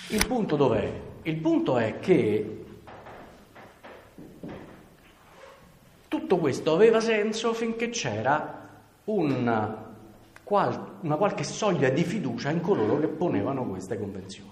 Il punto dov'è? Il punto è che tutto questo aveva senso finché c'era una qualche soglia di fiducia in coloro che ponevano queste convenzioni.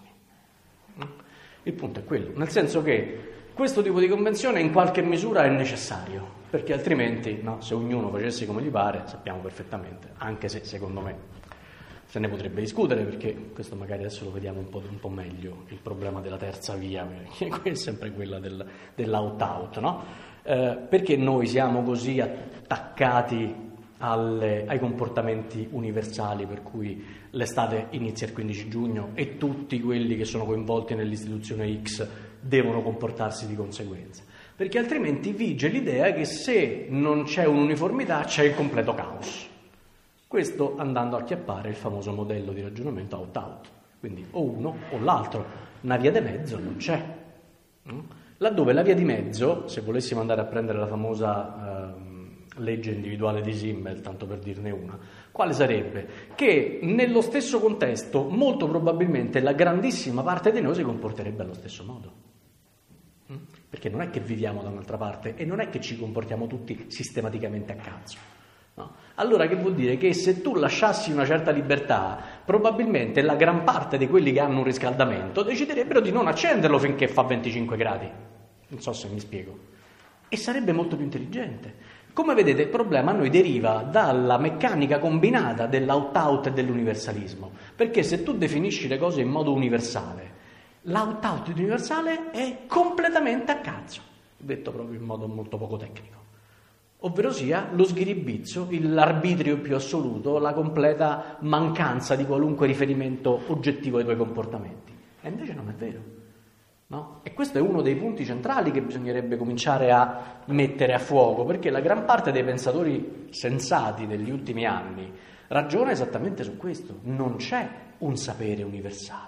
Il punto è quello, nel senso che questo tipo di convenzione in qualche misura è necessario, perché altrimenti, no, se ognuno facesse come gli pare, sappiamo perfettamente, anche se secondo me se ne potrebbe discutere, perché questo magari adesso lo vediamo un po' meglio, il problema della terza via, perché è sempre quella dell'out-out, no? Perché noi siamo così attaccati ai comportamenti universali, per cui l'estate inizia il 15 giugno e tutti quelli che sono coinvolti nell'istituzione X devono comportarsi di conseguenza, perché altrimenti vige l'idea che se non c'è un'uniformità c'è il completo caos. Questo andando a acchiappare il famoso modello di ragionamento out-out, quindi o uno o l'altro, una via di mezzo non c'è. Laddove la via di mezzo, se volessimo andare a prendere la famosa legge individuale di Simmel, tanto per dirne una, quale sarebbe? Che nello stesso contesto molto probabilmente la grandissima parte di noi si comporterebbe allo stesso modo, perché non è che viviamo da un'altra parte e non è che ci comportiamo tutti sistematicamente a cazzo, no? Allora che vuol dire? Che se tu lasciassi una certa libertà, probabilmente la gran parte di quelli che hanno un riscaldamento deciderebbero di non accenderlo finché fa 25 gradi, non so se mi spiego, e sarebbe molto più intelligente. Come vedete, il problema a noi deriva dalla meccanica combinata dell'out-out e dell'universalismo, perché se tu definisci le cose in modo universale, l'out-out universale è completamente a cazzo, detto proprio in modo molto poco tecnico, ovverosia lo sghiribizzo, l'arbitrio più assoluto, la completa mancanza di qualunque riferimento oggettivo ai tuoi comportamenti. E invece non è vero. No? E questo è uno dei punti centrali che bisognerebbe cominciare a mettere a fuoco, perché la gran parte dei pensatori sensati degli ultimi anni ragiona esattamente su questo: non c'è un sapere universale.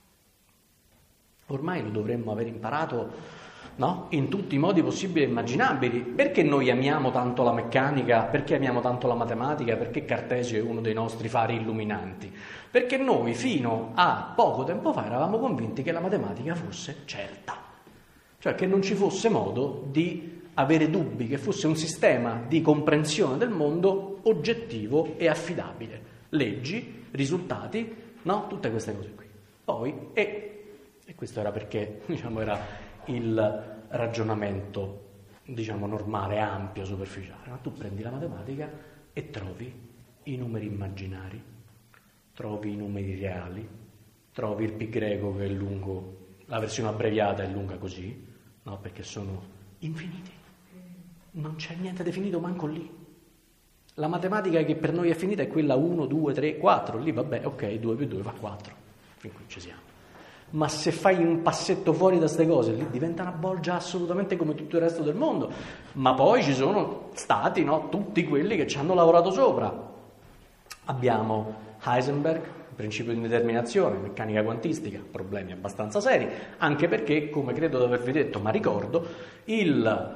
Ormai lo dovremmo aver imparato, no? In tutti i modi possibili e immaginabili. Perché noi amiamo tanto la meccanica? Perché amiamo tanto la matematica? Perché Cartesio è uno dei nostri fari illuminanti? Perché noi fino a poco tempo fa eravamo convinti che la matematica fosse certa, cioè che non ci fosse modo di avere dubbi, che fosse un sistema di comprensione del mondo oggettivo e affidabile. Leggi, risultati, no? Tutte queste cose qui. Poi, e questo era perché, diciamo, era il ragionamento, diciamo, normale, ampio, superficiale. Ma tu prendi la matematica e trovi i numeri immaginari, trovi i numeri reali, trovi il pi greco che è lungo, la versione abbreviata è lunga così, no? Perché sono infiniti, non c'è niente definito manco lì. La matematica che per noi è finita è quella 1, 2, 3, 4, lì vabbè, ok, 2 più 2 fa 4, fin qui ci siamo. Ma se fai un passetto fuori da queste cose, lì diventa una bolgia assolutamente come tutto il resto del mondo. Ma poi ci sono stati, no, tutti quelli che ci hanno lavorato sopra. Abbiamo Heisenberg, il principio di indeterminazione, meccanica quantistica, problemi abbastanza seri, anche perché, come credo di avervi detto, ma ricordo, il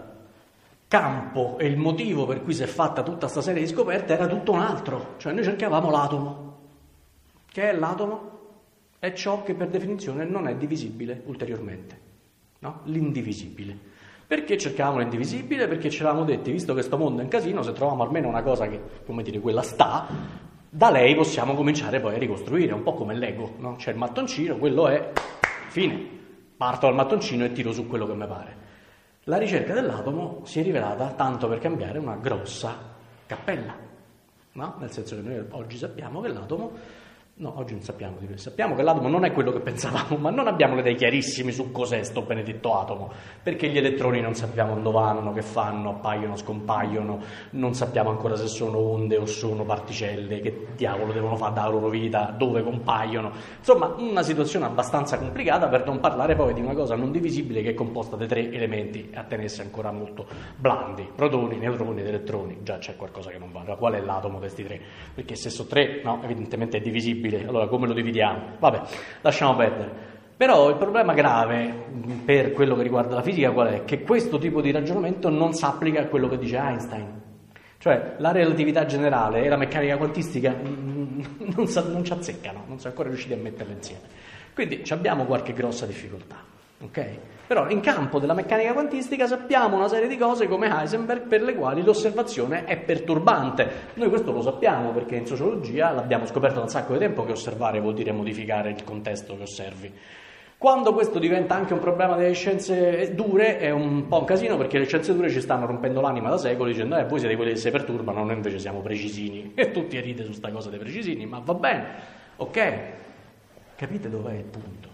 campo e il motivo per cui si è fatta tutta questa serie di scoperte era tutto un altro. Cioè noi cercavamo l'atomo. Che è l'atomo? È ciò che per definizione non è divisibile ulteriormente, no? L'indivisibile. Perché cercavamo l'indivisibile? Perché ci eravamo detti, visto che sto mondo è un casino, se troviamo almeno una cosa che, come dire, quella sta, da lei possiamo cominciare poi a ricostruire, un po' come Lego, no? C'è il mattoncino, quello è fine, parto dal mattoncino e tiro su quello che mi pare. La ricerca dell'atomo si è rivelata, tanto per cambiare, una grossa cappella, no? Nel senso che noi oggi sappiamo che l'atomo, no, oggi non sappiamo di questo. Sappiamo che l'atomo non è quello che pensavamo, ma non abbiamo le idee chiarissime su cos'è sto benedetto atomo, perché gli elettroni non sappiamo dove vanno, che fanno, appaiono, scompaiono, non sappiamo ancora se sono onde o sono particelle, che diavolo devono fare dalla loro vita, dove compaiono. Insomma, una situazione abbastanza complicata, per non parlare poi di una cosa non divisibile che è composta da 3 elementi a tenersi ancora molto blandi: protoni, neutroni ed elettroni. Già c'è qualcosa che non va. Qual è l'atomo di questi 3? Perché se sono 3, no, evidentemente è divisibile. Allora come lo dividiamo? Vabbè, lasciamo perdere. Però il problema grave per quello che riguarda la fisica qual è? Che questo tipo di ragionamento non si applica a quello che dice Einstein. Cioè la relatività generale e la meccanica quantistica non ci azzeccano, non sono ancora riusciti a metterle insieme. Quindi abbiamo qualche grossa difficoltà, ok? Però in campo della meccanica quantistica sappiamo una serie di cose come Heisenberg per le quali l'osservazione è perturbante. Noi questo lo sappiamo perché in sociologia l'abbiamo scoperto da un sacco di tempo che osservare vuol dire modificare il contesto che osservi. Quando questo diventa anche un problema delle scienze dure è un po' un casino, perché le scienze dure ci stanno rompendo l'anima da secoli dicendo voi siete quelli che si perturbano, noi invece siamo precisini e tutti ride su sta cosa dei precisini, ma va bene, ok? Capite dov'è il punto?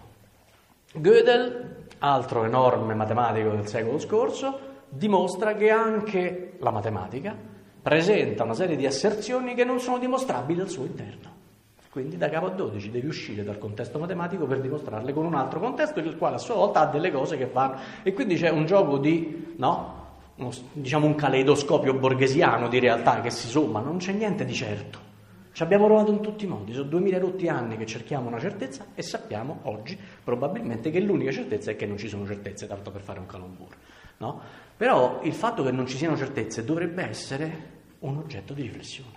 Gödel, altro enorme matematico del secolo scorso, dimostra che anche la matematica presenta una serie di asserzioni che non sono dimostrabili al suo interno. Quindi da capo a 12 devi uscire dal contesto matematico per dimostrarle con un altro contesto, il quale a sua volta ha delle cose che fanno. E quindi c'è un gioco di, diciamo un caleidoscopio borghesiano di realtà che si somma, non c'è niente di certo. Ci abbiamo provato in tutti i modi, sono 2000 rotti anni che cerchiamo una certezza e sappiamo oggi probabilmente che l'unica certezza è che non ci sono certezze, tanto per fare un calembour, no? Però il fatto che non ci siano certezze dovrebbe essere un oggetto di riflessione.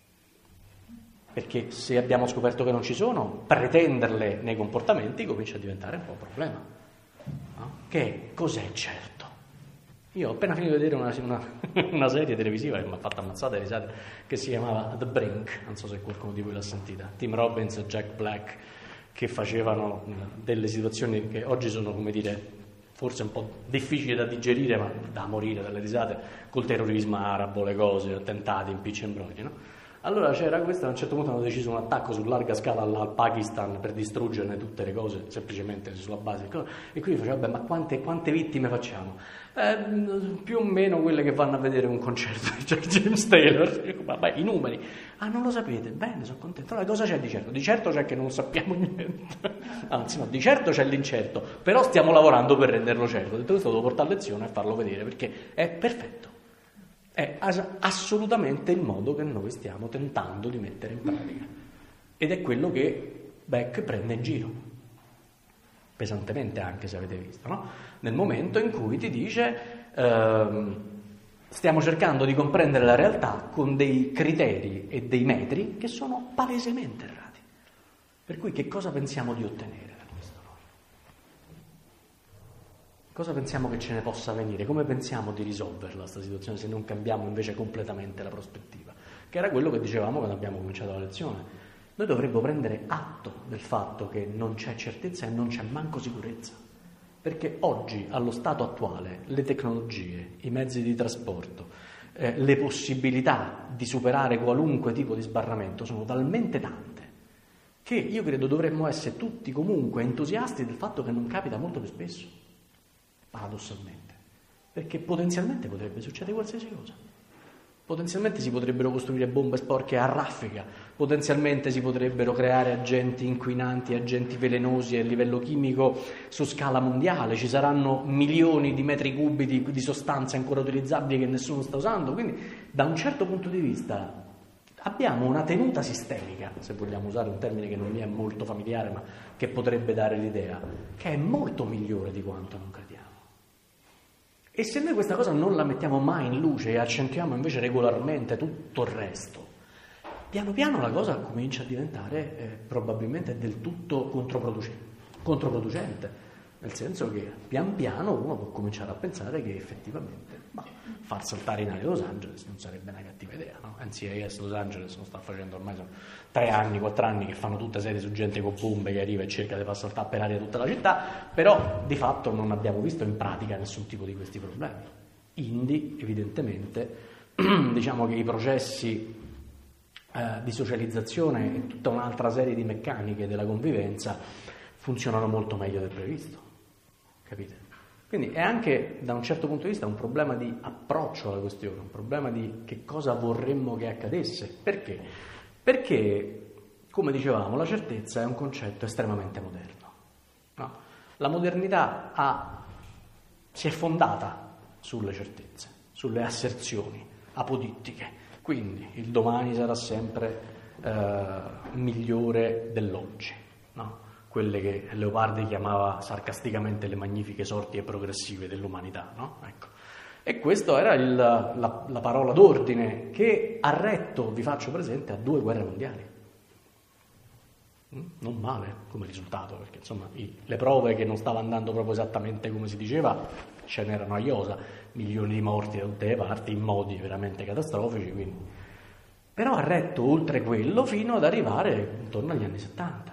Perché se abbiamo scoperto che non ci sono, pretenderle nei comportamenti comincia a diventare un po' un problema. No? Che cos'è certo? Io ho appena finito di vedere una serie televisiva che mi ha fatto ammazzate risate, che si chiamava The Brink, non so se qualcuno di voi l'ha sentita, Tim Robbins e Jack Black, che facevano delle situazioni che oggi sono, come dire, forse un po' difficili da digerire, ma da morire dalle risate, col terrorismo arabo, le cose, attentati, impicci e imbrogli, no? Allora c'era questo, a un certo punto hanno deciso un attacco su larga scala al Pakistan per distruggerne tutte le cose, semplicemente sulla base di cose. E quindi faceva, vabbè, ma quante vittime facciamo? Più o meno quelle che vanno a vedere un concerto di James Taylor. Dico, vabbè, i numeri. Ah, non lo sapete? Bene, sono contento. Allora, cosa c'è di certo? Di certo c'è che non sappiamo niente. Anzi, no, di certo c'è l'incerto, però stiamo lavorando per renderlo certo. Detto questo, devo portare a lezione e farlo vedere, perché è perfetto. È assolutamente il modo che noi stiamo tentando di mettere in pratica. Ed è quello che Beck prende in giro. Pesantemente anche, se avete visto, no? Nel momento in cui ti dice stiamo cercando di comprendere la realtà con dei criteri e dei metri che sono palesemente errati. Per cui che cosa pensiamo di ottenere da questo noi? Cosa pensiamo che ce ne possa venire? Come pensiamo di risolverla questa situazione se non cambiamo invece completamente la prospettiva? Che era quello che dicevamo quando abbiamo cominciato la lezione. Noi dovremmo prendere atto del fatto che non c'è certezza e non c'è manco sicurezza, perché oggi, allo stato attuale, le tecnologie, i mezzi di trasporto, le possibilità di superare qualunque tipo di sbarramento sono talmente tante che io credo dovremmo essere tutti comunque entusiasti del fatto che non capita molto più spesso, paradossalmente, perché potenzialmente potrebbe succedere qualsiasi cosa. Potenzialmente si potrebbero costruire bombe sporche a raffica, potenzialmente si potrebbero creare agenti inquinanti, agenti velenosi a livello chimico su scala mondiale, ci saranno milioni di metri cubi di sostanze ancora utilizzabili che nessuno sta usando, quindi da un certo punto di vista abbiamo una tenuta sistemica, se vogliamo usare un termine che non mi è molto familiare ma che potrebbe dare l'idea, che è molto migliore di quanto non crediamo. E se noi questa cosa non la mettiamo mai in luce e accentuiamo invece regolarmente tutto il resto, piano piano la cosa comincia a diventare probabilmente del tutto controproducente, nel senso che pian piano uno può cominciare a pensare che effettivamente far saltare in aria Los Angeles non sarebbe una cattiva idea, no? NCIS Los Angeles lo sta facendo ormai, sono 3 anni, 4 anni che fanno tutte serie su gente con bombe che arriva e cerca di far saltare per aria tutta la città, però di fatto non abbiamo visto in pratica nessun tipo di questi problemi. Indi, evidentemente, diciamo che i processi di socializzazione e tutta un'altra serie di meccaniche della convivenza funzionano molto meglio del previsto, capite? Quindi è anche da un certo punto di vista un problema di approccio alla questione, un problema di che cosa vorremmo che accadesse. Perché? Perché, come dicevamo, la certezza è un concetto estremamente moderno, no? La modernità si è fondata sulle certezze, sulle asserzioni apodittiche, quindi il domani sarà sempre migliore dell'oggi, no? Quelle che Leopardi chiamava sarcasticamente le magnifiche sorti e progressive dell'umanità, no? Ecco. E questa era la parola d'ordine che ha retto, vi faccio presente, a 2 guerre mondiali. Non male come risultato, perché insomma le prove che non stava andando proprio esattamente come si diceva ce n'erano a iosa, milioni di morti da tutte le parti in modi veramente catastrofici, quindi. Però ha retto oltre quello fino ad arrivare intorno agli anni 70.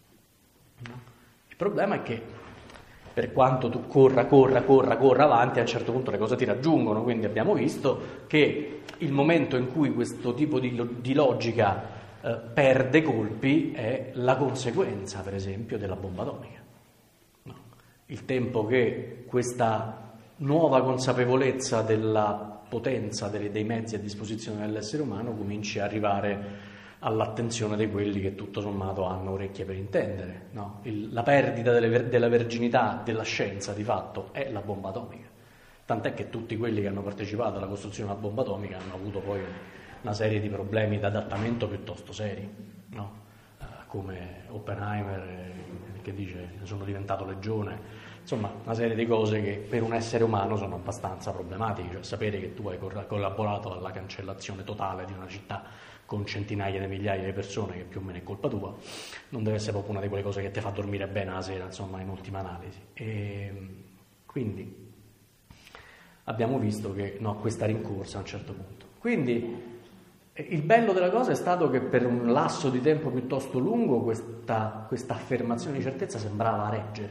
Il problema è che per quanto tu corra avanti, a un certo punto le cose ti raggiungono, quindi abbiamo visto che il momento in cui questo tipo di logica perde colpi è la conseguenza, per esempio, della bomba atomica. No. Il tempo che questa nuova consapevolezza della potenza dei mezzi a disposizione dell'essere umano cominci a arrivare all'attenzione di quelli che tutto sommato hanno orecchie per intendere. No? La perdita della verginità della scienza di fatto è la bomba atomica, tant'è che tutti quelli che hanno partecipato alla costruzione della bomba atomica hanno avuto poi una serie di problemi di adattamento piuttosto seri, no? Come Oppenheimer che dice sono diventato legione, insomma una serie di cose che per un essere umano sono abbastanza problematiche, cioè sapere che tu hai collaborato alla cancellazione totale di una città con centinaia di migliaia di persone, che più o meno è colpa tua, non deve essere proprio una di quelle cose che ti fa dormire bene la sera, insomma, in ultima analisi. E quindi abbiamo visto che questa rincorsa a un certo punto. Quindi il bello della cosa è stato che per un lasso di tempo piuttosto lungo questa affermazione di certezza sembrava reggere.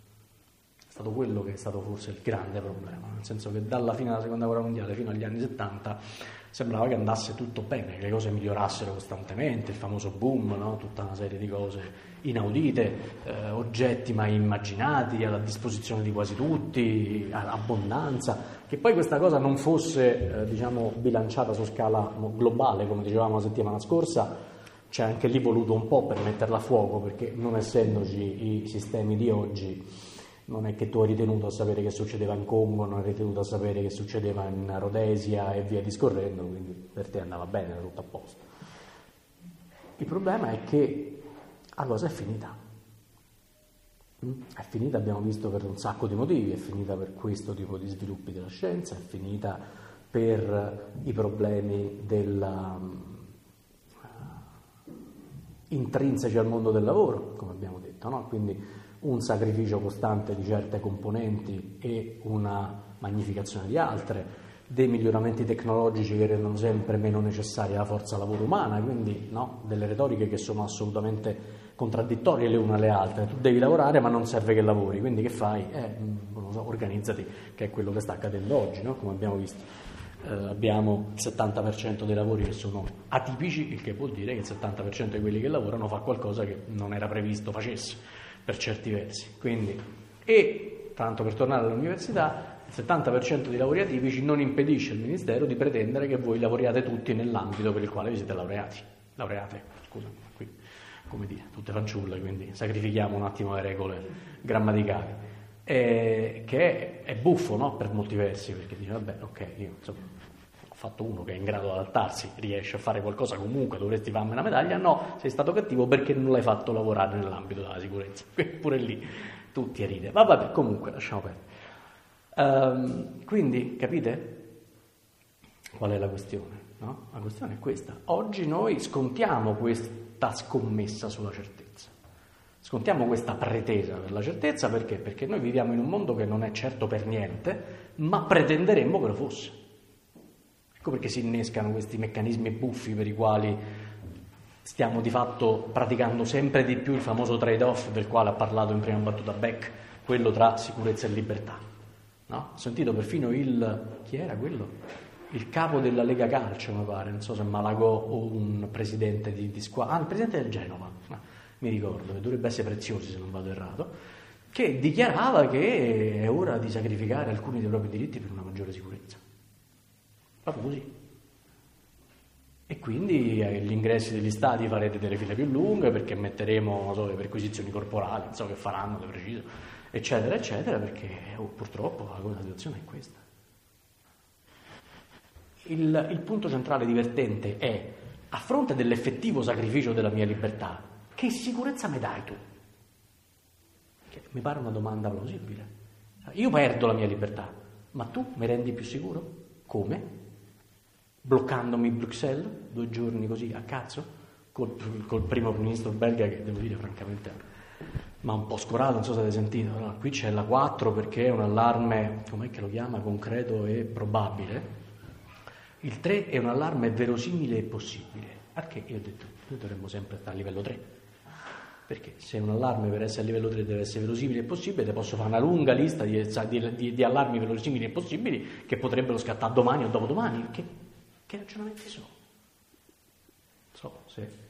È stato quello che è stato forse il grande problema, nel senso che dalla fine della Seconda Guerra Mondiale fino agli anni 70 sembrava che andasse tutto bene, che le cose migliorassero costantemente, il famoso boom, no? Tutta una serie di cose inaudite, oggetti mai immaginati alla disposizione di quasi tutti, abbondanza, che poi questa cosa non fosse bilanciata su scala globale, come dicevamo la settimana scorsa, c'è anche lì voluto un po' per metterla a fuoco, perché non essendoci i sistemi di oggi non è che tu hai ritenuto a sapere che succedeva in Congo, non hai ritenuto a sapere che succedeva in Rhodesia e via discorrendo, quindi per te andava bene, era tutto a posto. Il problema è che la cosa è finita. È finita, abbiamo visto, per un sacco di motivi, è finita per questo tipo di sviluppi della scienza, è finita per i problemi intrinseci al mondo del lavoro, come abbiamo detto, no? Quindi un sacrificio costante di certe componenti e una magnificazione di altre, dei miglioramenti tecnologici che rendono sempre meno necessaria la forza lavoro umana, quindi delle retoriche che sono assolutamente contraddittorie le une alle altre. Tu devi lavorare ma non serve che lavori, quindi che fai? Non lo so, organizzati, che è quello che sta accadendo oggi, no? Come abbiamo visto. Abbiamo il 70% dei lavori che sono atipici, il che vuol dire che il 70% di quelli che lavorano fa qualcosa che non era previsto facesse, per certi versi. Quindi, e tanto per tornare all'università, il 70% dei lavori atipici non impedisce al Ministero di pretendere che voi lavoriate tutti nell'ambito per il quale vi siete laureate, scusami, qui, come dire, tutte fanciulle, quindi sacrifichiamo un attimo le regole grammaticali, che è buffo, no? Per molti versi, perché dice vabbè, ok, io insomma ho fatto uno che è in grado di adattarsi, riesce a fare qualcosa, comunque dovresti farmi una medaglia. No, sei stato cattivo perché non l'hai fatto lavorare nell'ambito della sicurezza. Pure lì tutti a ridere. Ma vabbè, comunque lasciamo perdere. Quindi capite qual è la questione, no? La questione è questa: oggi noi scontiamo questa scommessa sulla certezza, scontiamo questa pretesa per la certezza. Perché noi viviamo in un mondo che non è certo per niente, ma pretenderemmo che lo fosse. Ecco perché si innescano questi meccanismi buffi per i quali stiamo di fatto praticando sempre di più il famoso trade-off del quale ha parlato in prima battuta Beck, quello tra sicurezza e libertà. No? Ho sentito perfino chi era quello? Il capo della Lega Calcio, mi pare, non so se Malagò o un presidente di squadra, il presidente del Genova, mi ricordo, che dovrebbe essere Preziosi se non vado errato, che dichiarava che è ora di sacrificare alcuni dei propri diritti per una maggiore sicurezza. Proprio così. E quindi agli ingressi degli stadi farete delle file più lunghe perché metteremo, non so, le perquisizioni corporali, non so che faranno, le preciso, eccetera, eccetera, perché purtroppo la situazione è questa. Il punto centrale divertente è, a fronte dell'effettivo sacrificio della mia libertà, che sicurezza mi dai tu? Che mi pare una domanda plausibile. Io perdo la mia libertà, ma tu mi rendi più sicuro? Come? Bloccandomi Bruxelles 2 giorni così a cazzo? col primo ministro belga, che devo dire francamente ma un po' scorato, non so se avete sentito. No, qui c'è la 4 perché è un allarme, com'è che lo chiama, concreto e probabile. Il 3 è un allarme verosimile e possibile. Perché io ho detto, noi dovremmo sempre stare a livello 3, perché se un allarme per essere a livello 3 deve essere verosimile e possibile, te posso fare una lunga lista di allarmi verosimili e possibili che potrebbero scattare domani o dopodomani. Che ragionamenti sono? So se...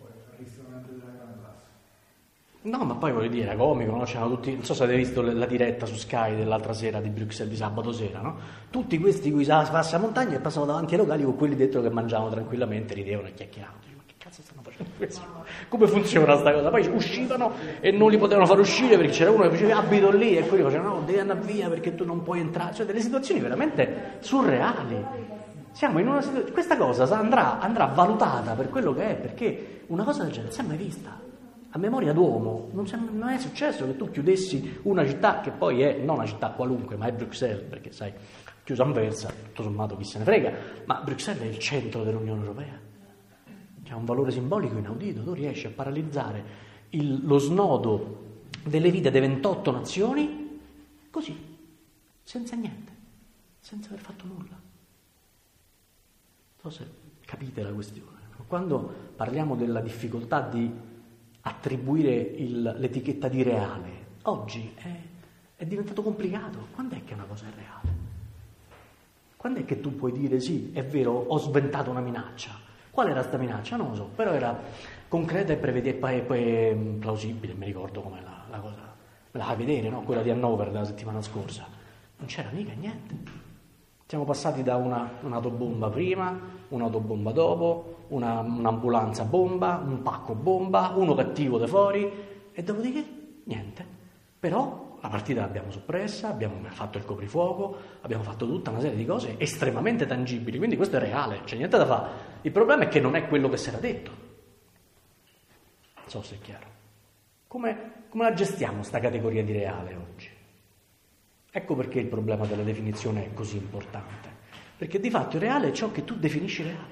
No, ma poi voglio dire, era comico, no? C'erano tutti, non so se avete visto la diretta su Sky dell'altra sera di Bruxelles, di sabato sera, no? Tutti questi cui passa a montagna e passavano davanti ai locali con quelli dentro che mangiavano tranquillamente, ridevano e chiacchieravano. Ma che cazzo stanno facendo questo? Come funziona sta cosa? Poi uscivano e non li potevano far uscire perché c'era uno che faceva abito lì e quelli facevano no, devi andare via perché tu non puoi entrare. Cioè delle situazioni veramente surreali. Siamo in una situazione, questa cosa andrà valutata per quello che è, perché una cosa del genere non si è mai vista. A memoria d'uomo non è successo che tu chiudessi una città che poi è non una città qualunque, ma è Bruxelles, perché sai, chiusa anversa, tutto sommato chi se ne frega, ma Bruxelles è il centro dell'Unione Europea, che ha un valore simbolico inaudito. Tu riesci a paralizzare lo snodo delle vite di 28 nazioni così, senza niente, senza aver fatto nulla. Non so se capite la questione. Quando parliamo della difficoltà di attribuire l'etichetta di reale, oggi è diventato complicato. Quando è che una cosa è reale? Quando è che tu puoi dire sì, è vero, ho sventato una minaccia? Qual era sta minaccia? Non lo so, però era concreta e plausibile. Mi ricordo com'è la cosa, me la fai vedere, no? Quella di Hannover della settimana scorsa. Non c'era mica niente. Siamo passati da un'autobomba prima, un'autobomba dopo, un'ambulanza bomba, un pacco bomba, uno cattivo da fuori e dopodiché niente. Però la partita l'abbiamo soppressa, abbiamo fatto il coprifuoco, abbiamo fatto tutta una serie di cose estremamente tangibili, quindi questo è reale, c'è niente da fare. Il problema è che non è quello che si era detto. Non so se è chiaro. Come la gestiamo sta categoria di reale oggi? Ecco perché il problema della definizione è così importante, perché di fatto il reale è ciò che tu definisci reale.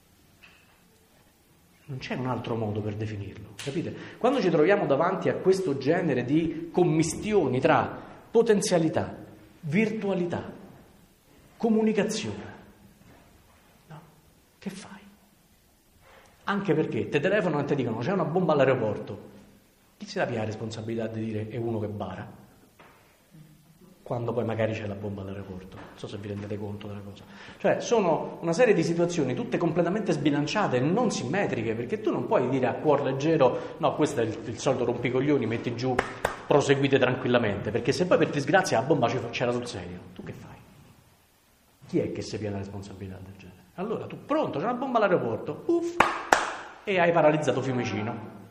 Non c'è un altro modo per definirlo, capite? Quando ci troviamo davanti a questo genere di commistioni tra potenzialità, virtualità, comunicazione, no? Che fai? Anche perché te telefonano e ti dicono c'è una bomba all'aeroporto, chi si dà la responsabilità di dire è uno che bara? Quando poi magari c'è la bomba all'aeroporto. Non so se vi rendete conto della cosa. Cioè, sono una serie di situazioni tutte completamente sbilanciate e non simmetriche, perché tu non puoi dire a cuor leggero no, questo è il solito rompicoglioni, metti giù, proseguite tranquillamente, perché se poi per disgrazia la bomba c'era sul serio, tu che fai? Chi è che si viene la responsabilità del genere? Allora tu, pronto, c'è una bomba all'aeroporto, uff, e hai paralizzato Fiumicino.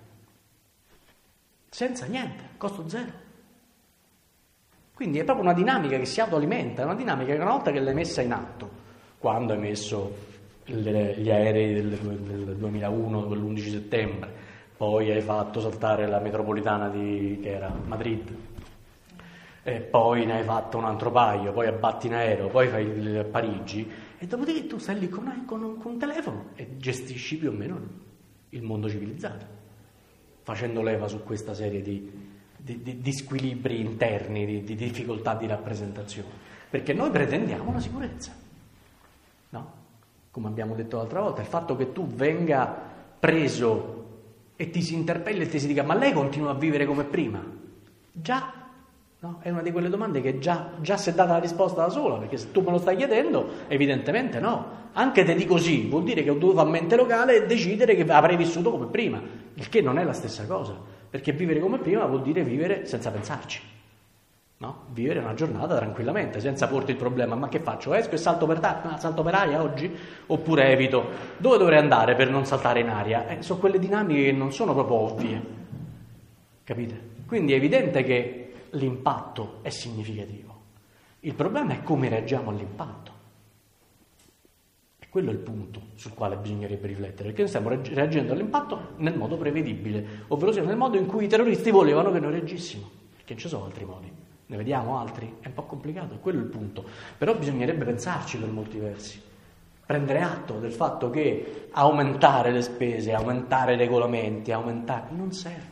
Senza niente, costo zero. Quindi è proprio una dinamica che si autoalimenta, è una dinamica che una volta che l'hai messa in atto, quando hai messo gli aerei del 2001, quell'11 settembre, poi hai fatto saltare la metropolitana che era Madrid, e poi ne hai fatto un altro paio, poi abbatti in aereo, poi fai il Parigi, e dopodiché tu stai lì con un telefono e gestisci più o meno il mondo civilizzato, facendo leva su questa serie di squilibri interni, di difficoltà di rappresentazione, perché noi pretendiamo la sicurezza, no? Come abbiamo detto l'altra volta, il fatto che tu venga preso e ti si interpelli e ti si dica ma lei continua a vivere come prima? Già, no? È una di quelle domande che già si è data la risposta da sola, perché se tu me lo stai chiedendo, evidentemente no. Anche te dico sì, vuol dire che ho dovuto fare mente locale e decidere che avrei vissuto come prima, il che non è la stessa cosa. Perché vivere come prima vuol dire vivere senza pensarci, no? Vivere una giornata tranquillamente, senza porti il problema, ma che faccio? Esco e salto per aria oggi? Oppure evito? Dove dovrei andare per non saltare in aria? Sono quelle dinamiche che non sono proprio ovvie, capite? Quindi è evidente che l'impatto è significativo. Il problema è come reagiamo all'impatto. Quello è il punto sul quale bisognerebbe riflettere, perché noi stiamo reagendo all'impatto nel modo prevedibile, ovvero sia nel modo in cui i terroristi volevano che noi reagissimo, perché non ci sono altri modi, ne vediamo altri, è un po' complicato, quello è il punto, però bisognerebbe pensarci per molti versi, prendere atto del fatto che aumentare le spese, aumentare i regolamenti, non serve.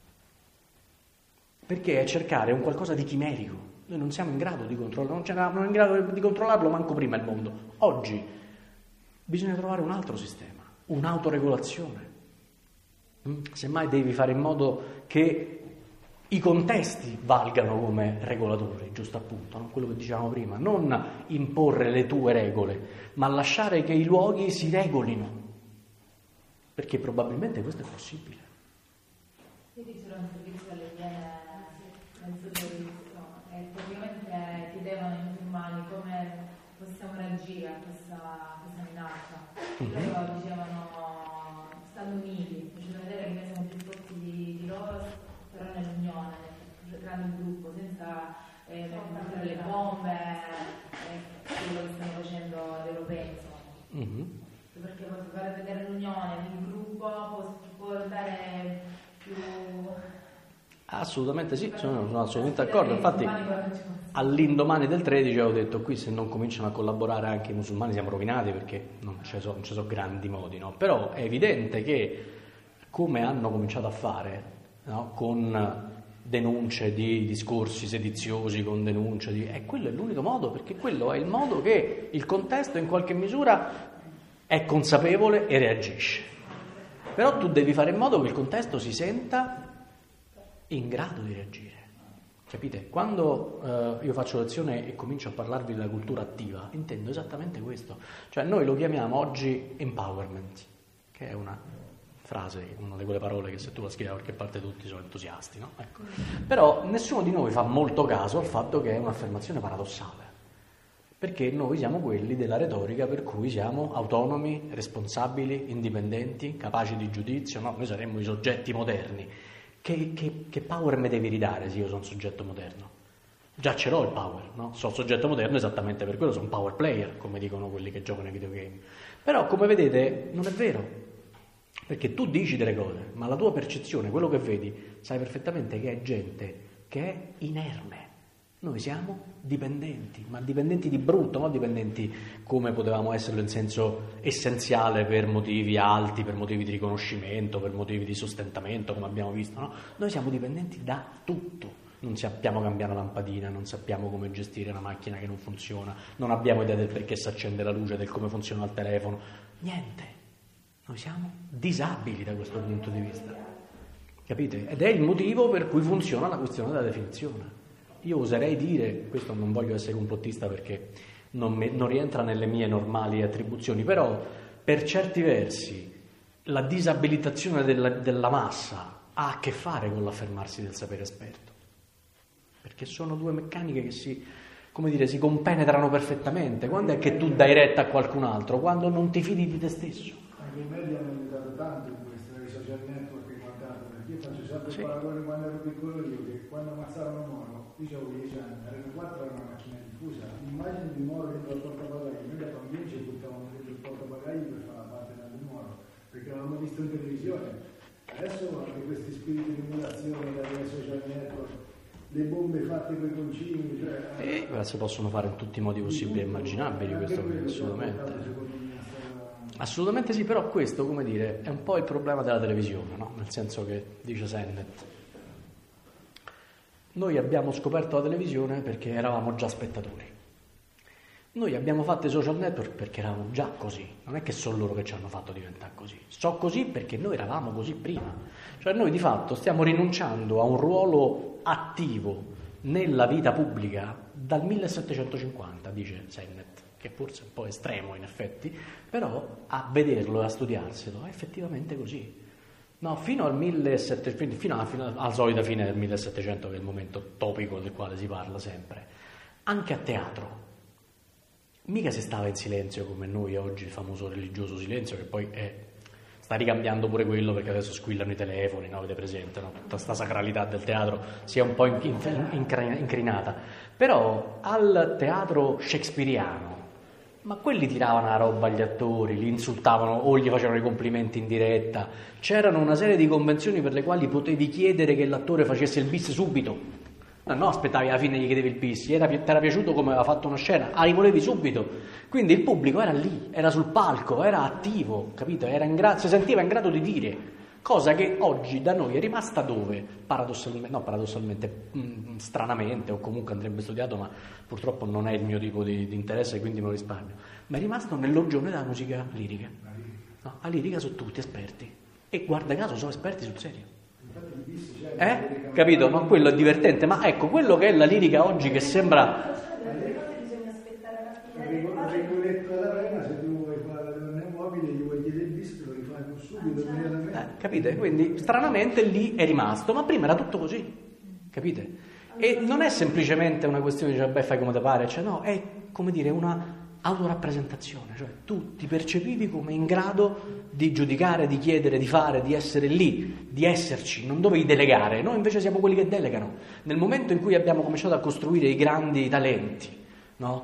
Perché è cercare un qualcosa di chimerico. Noi non siamo in grado di controllarlo, non è in grado di controllarlo manco prima il mondo. Oggi bisogna trovare un altro sistema, un'autoregolazione. Semmai devi fare in modo che i contesti valgano come regolatori, giusto appunto, no? Quello che dicevamo prima, non imporre le tue regole, ma lasciare che i luoghi si regolino, perché probabilmente questo è possibile. Ieri c'era un servizio alle Iene nel sottovisto e praticamente chiedevano ai musulmani come possiamo reagire a questa minaccia. Loro dicevano stanno uniti, facendo vedere che noi siamo più forti di loro, però nell'unione, creando un gruppo, senza mettere le bombe, quello che stanno facendo gli europei, insomma. Perché far vedere l'unione, il gruppo può dare più... Assolutamente sì, sono assolutamente d'accordo. Infatti all'indomani del 13 avevo detto qui se non cominciano a collaborare anche i musulmani siamo rovinati, perché non ci sono grandi modi, no? Però è evidente che come hanno cominciato a fare, no? Con denunce di discorsi sediziosi, con denunce di... quello è l'unico modo, perché quello è il modo che il contesto in qualche misura è consapevole e reagisce. Però tu devi fare in modo che il contesto si senta in grado di reagire. Capite? Quando io faccio lezione e comincio a parlarvi della cultura attiva, intendo esattamente questo. Cioè noi lo chiamiamo oggi empowerment, che è una frase, una di quelle parole che se tu la scrivi da qualche parte tutti sono entusiasti, no? Ecco. Però nessuno di noi fa molto caso al fatto che è un'affermazione paradossale, perché noi siamo quelli della retorica per cui siamo autonomi, responsabili, indipendenti, capaci di giudizio, no? Noi saremmo i soggetti moderni. Che power mi devi ridare se io sono un soggetto moderno? Già ce l'ho il power, no? Sono soggetto moderno esattamente per quello, sono un power player, come dicono quelli che giocano ai videogame. Però, come vedete, non è vero, perché tu dici delle cose, ma la tua percezione, quello che vedi, sai perfettamente che è gente che è inerme. Noi siamo dipendenti, ma dipendenti di brutto, non dipendenti come potevamo esserlo in senso essenziale per motivi alti, per motivi di riconoscimento, per motivi di sostentamento, come abbiamo visto, no? Noi siamo dipendenti da tutto, non sappiamo cambiare una lampadina, non sappiamo come gestire una macchina che non funziona, non abbiamo idea del perché si accende la luce, del come funziona il telefono, niente. Noi siamo disabili da questo punto di vista, capite? Ed è il motivo per cui funziona la questione della definizione. Io oserei dire, questo non voglio essere complottista perché non rientra nelle mie normali attribuzioni, però per certi versi la disabilitazione della massa ha a che fare con l'affermarsi del sapere esperto, perché sono due meccaniche che si compenetrano perfettamente. Quando è che tu dai retta a qualcun altro? Quando non ti fidi di te stesso. Anche i media hanno aiutato tanto in questo, i social network e quant'altro, perché io faccio sempre il paragone quando ero piccolo io, che quando ammazzarono Moro, io avevo 10 anni, erano 4, era una macchina diffusa, l'immagine di Moro dentro al portabagagli, noi da bambini ci buttavamo dentro il portabagagli per fare la parte di Moro, perché l'avevamo visto in televisione. Adesso anche questi spiriti di emulazione dai social network, le bombe fatte con i concimi, si possono fare in tutti i modi possibili e immaginabili, questo assolutamente. Assolutamente sì, però questo, come dire, è un po' il problema della televisione, no? Nel senso che, dice Sennett, noi abbiamo scoperto la televisione perché eravamo già spettatori. Noi abbiamo fatto i social network perché eravamo già così. Non è che sono loro che ci hanno fatto diventare così. So così perché noi eravamo così prima. Cioè noi di fatto stiamo rinunciando a un ruolo attivo nella vita pubblica dal 1750, dice Sennett, che forse è un po' estremo in effetti, però a vederlo e a studiarselo è effettivamente così. No, fino al 1700, fino alla solita fine del 1700, che è il momento topico del quale si parla sempre, anche a teatro mica si stava in silenzio come noi oggi, il famoso religioso silenzio, che poi sta ricambiando pure quello, perché adesso squillano i telefoni, no? Avete presente, no? Tutta sta sacralità del teatro si è un po' incrinata. Però al teatro shakespeariano, ma quelli tiravano la roba agli attori, li insultavano o gli facevano i complimenti in diretta. C'erano una serie di convenzioni per le quali potevi chiedere che l'attore facesse il bis subito. No, aspettavi alla fine gli chiedevi il bis, ti era piaciuto come aveva fatto una scena, li volevi subito. Quindi il pubblico era lì, era sul palco, era attivo, capito? Si sentiva in grado di dire, cosa che oggi da noi è rimasta dove? Paradossalmente, stranamente, o comunque andrebbe studiato, ma purtroppo non è il mio tipo di interesse, quindi me lo risparmio. Ma è rimasto nell'orgione della musica lirica. No? La lirica sono tutti esperti. E guarda caso sono esperti sul serio. Capito? No, quello è divertente, ma ecco, quello che è la lirica oggi che sembra... Bisogna aspettare la fine. Rigoletto alla reina, se tu vuoi fare la donna immobile, gli vuoi chiedere il bis, lo rifai subito, immediatamente. Capite? Quindi stranamente lì è rimasto, ma prima era tutto così, capite? E non è semplicemente una questione di dire, fai come ti pare, cioè no, è come dire una autorappresentazione, cioè tu ti percepivi come in grado di giudicare, di chiedere, di fare, di essere lì, di esserci, non dovevi delegare. Noi invece siamo quelli che delegano. Nel momento in cui abbiamo cominciato a costruire i grandi talenti, no?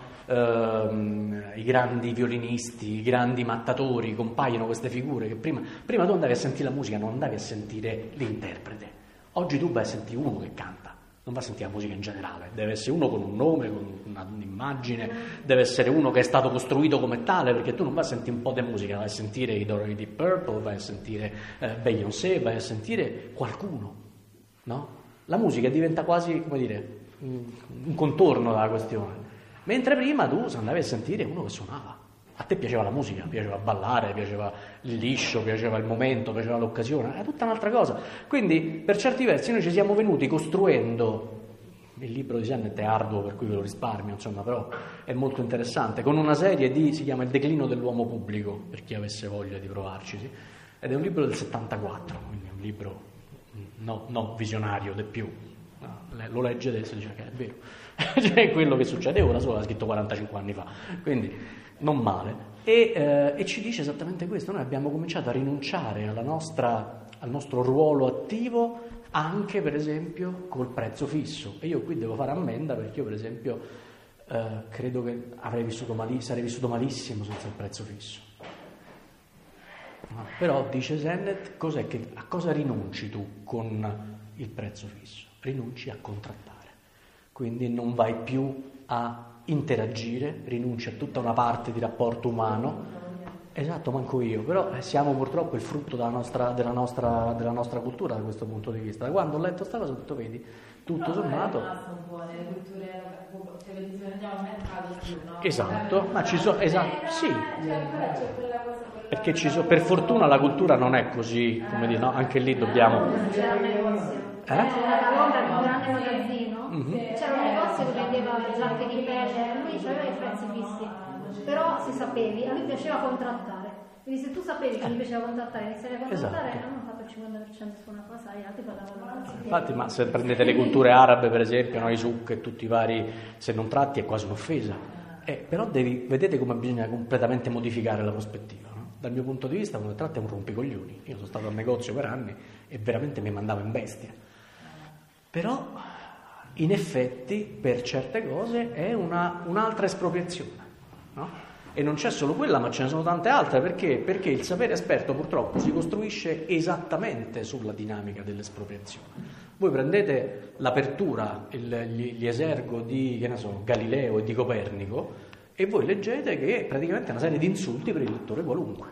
I grandi violinisti, i grandi mattatori, compaiono queste figure che prima tu andavi a sentire la musica, non andavi a sentire l'interprete. Oggi tu vai a sentire uno che canta, non va a sentire la musica in generale, deve essere uno con un nome, con un'immagine, deve essere uno che è stato costruito come tale, perché tu non vai a sentire un po' di musica, vai a sentire i Deep Purple, vai a sentire Beyoncé, vai a sentire qualcuno, no? La musica diventa quasi, come dire, un contorno della questione, mentre prima tu andavi a sentire uno che suonava. A te piaceva la musica, piaceva ballare, piaceva il liscio, piaceva il momento, piaceva l'occasione, è tutta un'altra cosa. Quindi per certi versi noi ci siamo venuti costruendo, il libro di Sennett è arduo per cui ve lo risparmio, insomma, però è molto interessante, con una serie si chiama Il declino dell'uomo pubblico, per chi avesse voglia di provarci, sì? Ed è un libro del 74, quindi è un libro no visionario del più, lo legge adesso e dice che è vero, cioè quello che succede ora solo l'ha scritto 45 anni fa, quindi non male, e ci dice esattamente questo. Noi abbiamo cominciato a rinunciare al nostro ruolo attivo anche per esempio col prezzo fisso, e io qui devo fare ammenda perché io per esempio credo che sarei vissuto malissimo senza il prezzo fisso. No, però dice Sennett, a cosa rinunci tu con il prezzo fisso? Rinunci a contrattare, quindi non vai più a interagire, rinunci a tutta una parte di rapporto umano. Esatto, manco io, però siamo purtroppo il frutto della nostra cultura da questo punto di vista. Da quando ho letto questa cosa, tutto vedi, tutto sommato. Le culture, se andiamo al mercato più, no? Esatto, ma ci sono, esatto, sì. Perché per fortuna la cultura non è così, come dire, no? Anche lì dobbiamo. C'era un negozio, c'era a Londra, un grande magazzino, c'era un negozio che vendeva le giacche di pelle, lui aveva i prezzi fissi, però se sapevi, a lui piaceva contrattare, quindi se tu sapevi che gli piaceva contrattare, iniziavi a contrattare, hanno fatto il 50% su una cosa e altri pagavano il prezzo. Infatti, ma se prendete le culture arabe per esempio, no, i souk e tutti i vari, se non tratti è quasi un'offesa, però vedete come bisogna completamente modificare la prospettiva, no? Dal mio punto di vista quando tratti è un rompicoglioni, io sono stato al negozio per anni e veramente mi mandavo in bestia, però in effetti per certe cose è un'altra espropriazione, no? E non c'è solo quella, ma ce ne sono tante altre. Perché il sapere esperto purtroppo si costruisce esattamente sulla dinamica dell'espropriazione. Voi prendete l'apertura, gli esergo di, che ne so, Galileo e di Copernico, e voi leggete che è praticamente una serie di insulti per il lettore qualunque.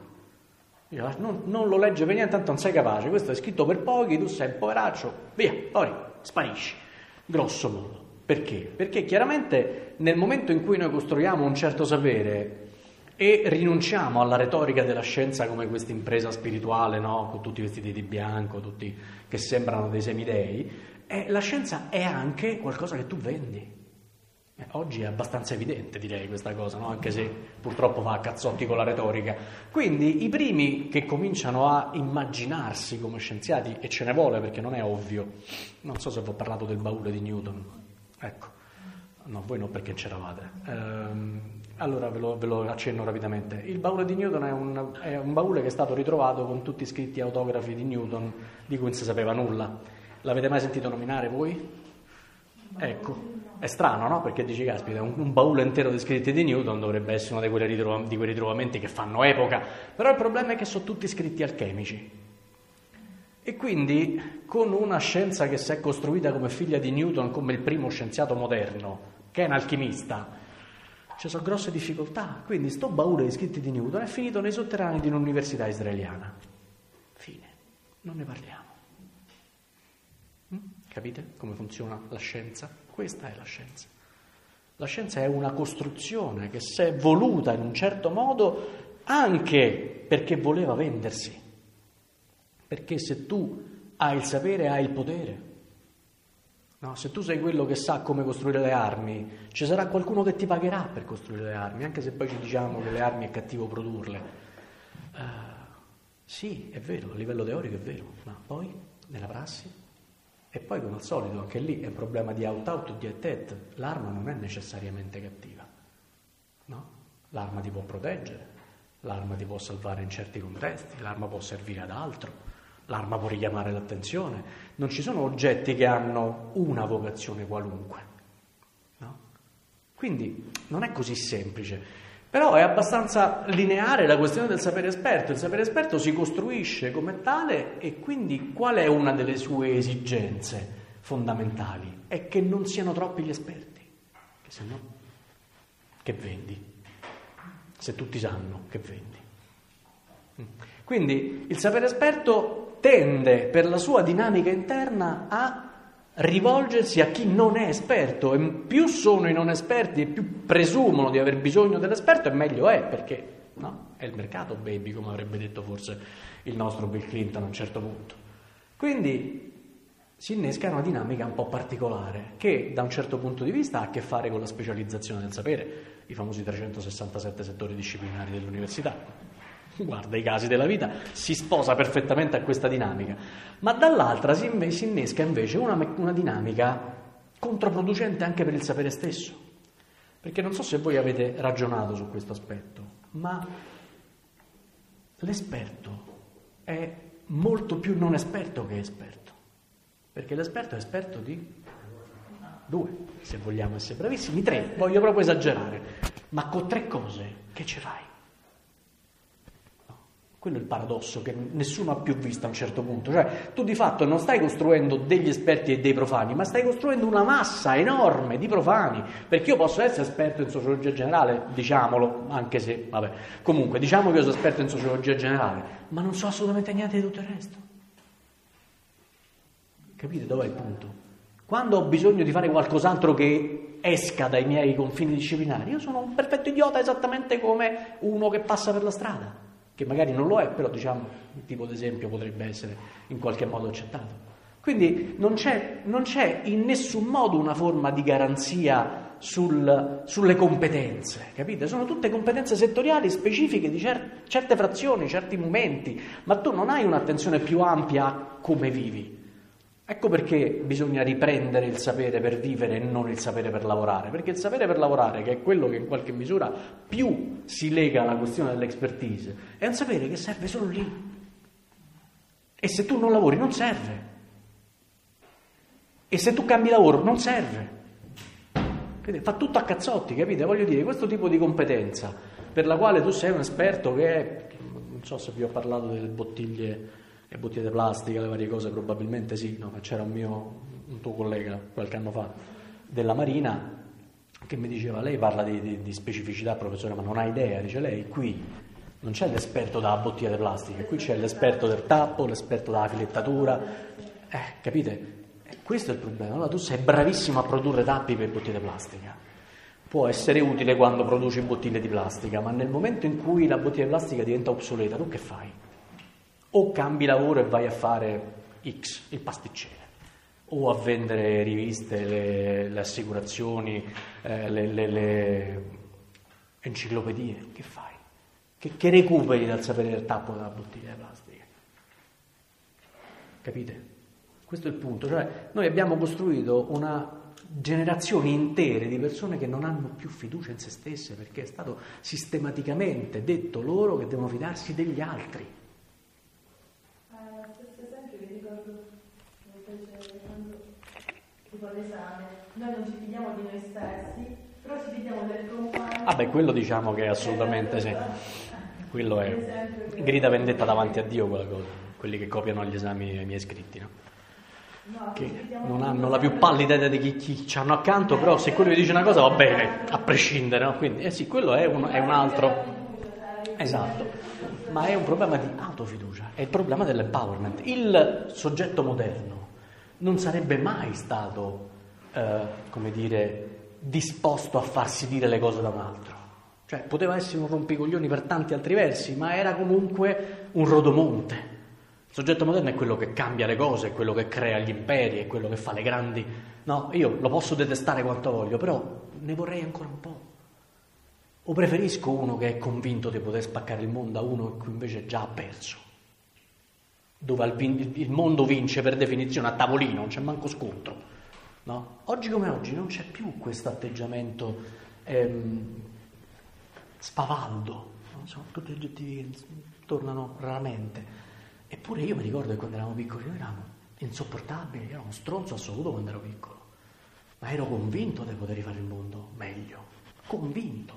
Non lo legge per niente, tanto non sei capace, questo è scritto per pochi, tu sei un poveraccio, via, poi sparisci, grosso modo. Perché? Perché chiaramente nel momento in cui noi costruiamo un certo sapere e rinunciamo alla retorica della scienza come questa impresa spirituale, no? Con tutti vestiti di bianco, tutti che sembrano dei semidei, la scienza è anche qualcosa che tu vendi. Oggi è abbastanza evidente, direi, questa cosa, no? Anche se purtroppo va a cazzotti con la retorica. Quindi i primi che cominciano a immaginarsi come scienziati, e ce ne vuole perché non è ovvio, non so se vi ho parlato del baule di Newton, ecco, no, voi no perché c'eravate. Allora ve lo accenno rapidamente. Il baule di Newton è un baule che è stato ritrovato con tutti scritti autografi di Newton di cui non si sapeva nulla. L'avete mai sentito nominare voi? Ecco, è strano, no? Perché dici, caspita, un baule intero di scritti di Newton dovrebbe essere uno di quei ritrovamenti che fanno epoca, però il problema è che sono tutti scritti alchemici. E quindi con una scienza che si è costruita come figlia di Newton, come il primo scienziato moderno, che è un alchimista, ci sono grosse difficoltà. Quindi sto baule di scritti di Newton è finito nei sotterranei di un'università israeliana. Fine, non ne parliamo. Capite come funziona la scienza? Questa è la scienza. La scienza è una costruzione che si è voluta in un certo modo anche perché voleva vendersi. Perché se tu hai il sapere, hai il potere. No, se tu sei quello che sa come costruire le armi, ci sarà qualcuno che ti pagherà per costruire le armi, anche se poi ci diciamo che le armi è cattivo produrle. Sì, è vero, a livello teorico è vero, ma poi nella prassi? E poi come al solito anche lì è un problema di out-out o di et-et. L'arma non è necessariamente cattiva, no? L'arma ti può proteggere, l'arma ti può salvare in certi contesti, l'arma può servire ad altro, l'arma può richiamare l'attenzione. Non ci sono oggetti che hanno una vocazione qualunque, no? Quindi non è così semplice. Però è abbastanza lineare la questione del sapere esperto. Il sapere esperto si costruisce come tale e quindi qual è una delle sue esigenze fondamentali? È che non siano troppi gli esperti, che se no che vendi? Se tutti sanno che vendi. Quindi il sapere esperto tende per la sua dinamica interna a rivolgersi a chi non è esperto, e più sono i non esperti e più presumono di aver bisogno dell'esperto e meglio è, perché no? È il mercato, baby, come avrebbe detto forse il nostro Bill Clinton a un certo punto. Quindi si innesca una dinamica un po' particolare che da un certo punto di vista ha a che fare con la specializzazione del sapere, i famosi 367 settori disciplinari dell'università. Guarda i casi della vita, si sposa perfettamente a questa dinamica, ma dall'altra si innesca invece una dinamica controproducente anche per il sapere stesso, perché non so se voi avete ragionato su questo aspetto, ma l'esperto è molto più non esperto che esperto, perché l'esperto è esperto di 2, se vogliamo essere bravissimi, 3, voglio proprio esagerare, ma con 3 cose che ce fai? Quello è il paradosso che nessuno ha più visto a un certo punto. Cioè, tu di fatto non stai costruendo degli esperti e dei profani, ma stai costruendo una massa enorme di profani. Perché io posso essere esperto in sociologia generale, diciamolo, anche se, vabbè, comunque, diciamo che io sono esperto in sociologia generale, ma non so assolutamente niente di tutto il resto. Capite dov'è il punto? Quando ho bisogno di fare qualcos'altro che esca dai miei confini disciplinari, io sono un perfetto idiota esattamente come uno che passa per la strada. Che magari non lo è, però diciamo il tipo d'esempio potrebbe essere in qualche modo accettato. Quindi non c'è in nessun modo una forma di garanzia sulle competenze, capite? Sono tutte competenze settoriali specifiche di certe frazioni, certi momenti, ma tu non hai un'attenzione più ampia a come vivi. Ecco perché bisogna riprendere il sapere per vivere e non il sapere per lavorare, perché il sapere per lavorare, che è quello che in qualche misura più si lega alla questione dell'expertise, è un sapere che serve solo lì. E se tu non lavori non serve. E se tu cambi lavoro non serve. Fa tutto a cazzotti, capite? Voglio dire, questo tipo di competenza per la quale tu sei un esperto che è, non so se vi ho parlato delle bottiglie di plastica, le varie cose, probabilmente sì, no? C'era un tuo collega qualche anno fa della Marina che mi diceva, lei parla di specificità, professore, ma non ha idea, dice lei, qui non c'è l'esperto della bottiglia di plastica, qui c'è l'esperto del tappo, l'esperto della filettatura, capite? Questo è il problema. Allora tu sei bravissimo a produrre tappi per bottiglie di plastica, può essere utile quando produci bottiglie di plastica, ma nel momento in cui la bottiglia di plastica diventa obsoleta, tu che fai? O cambi lavoro e vai a fare X, il pasticcere, o a vendere riviste, le assicurazioni, le enciclopedie, che fai? Che recuperi dal sapere del tappo della bottiglia di plastica? Capite? Questo è il punto, cioè noi abbiamo costruito una generazioni intere di persone che non hanno più fiducia in se stesse, perché è stato sistematicamente detto loro che devono fidarsi degli altri. L'esame, noi non ci fidiamo di noi stessi, però ci fidiamo delle compagne. Ah beh, quello diciamo che è assolutamente sì. Quello è grida vendetta davanti a Dio quella cosa. quelli che copiano agli esami ai miei iscritti, no? Che non hanno la più pallida idea di chi ci hanno accanto, però se quello gli dice una cosa va bene, a prescindere, no? Quindi sì, quello è un altro, esatto, ma è un problema di autofiducia, è il problema dell'empowerment. Il soggetto moderno non sarebbe mai stato, disposto a farsi dire le cose da un altro. Cioè, poteva essere un rompicoglioni per tanti altri versi, ma era comunque un rodomonte. Il soggetto moderno è quello che cambia le cose, è quello che crea gli imperi, è quello che fa le grandi... No, io lo posso detestare quanto voglio, però ne vorrei ancora un po'. O preferisco uno che è convinto di poter spaccare il mondo a uno che invece già ha perso. Dove il mondo vince per definizione a tavolino, non c'è manco scontro. No? Oggi come oggi non c'è più questo atteggiamento spavaldo, non so, tutti gli oggetti che tornano raramente. Eppure io mi ricordo che quando eravamo piccoli noi eravamo insopportabili, io ero uno stronzo assoluto quando ero piccolo, ma ero convinto di poter rifare il mondo meglio, convinto.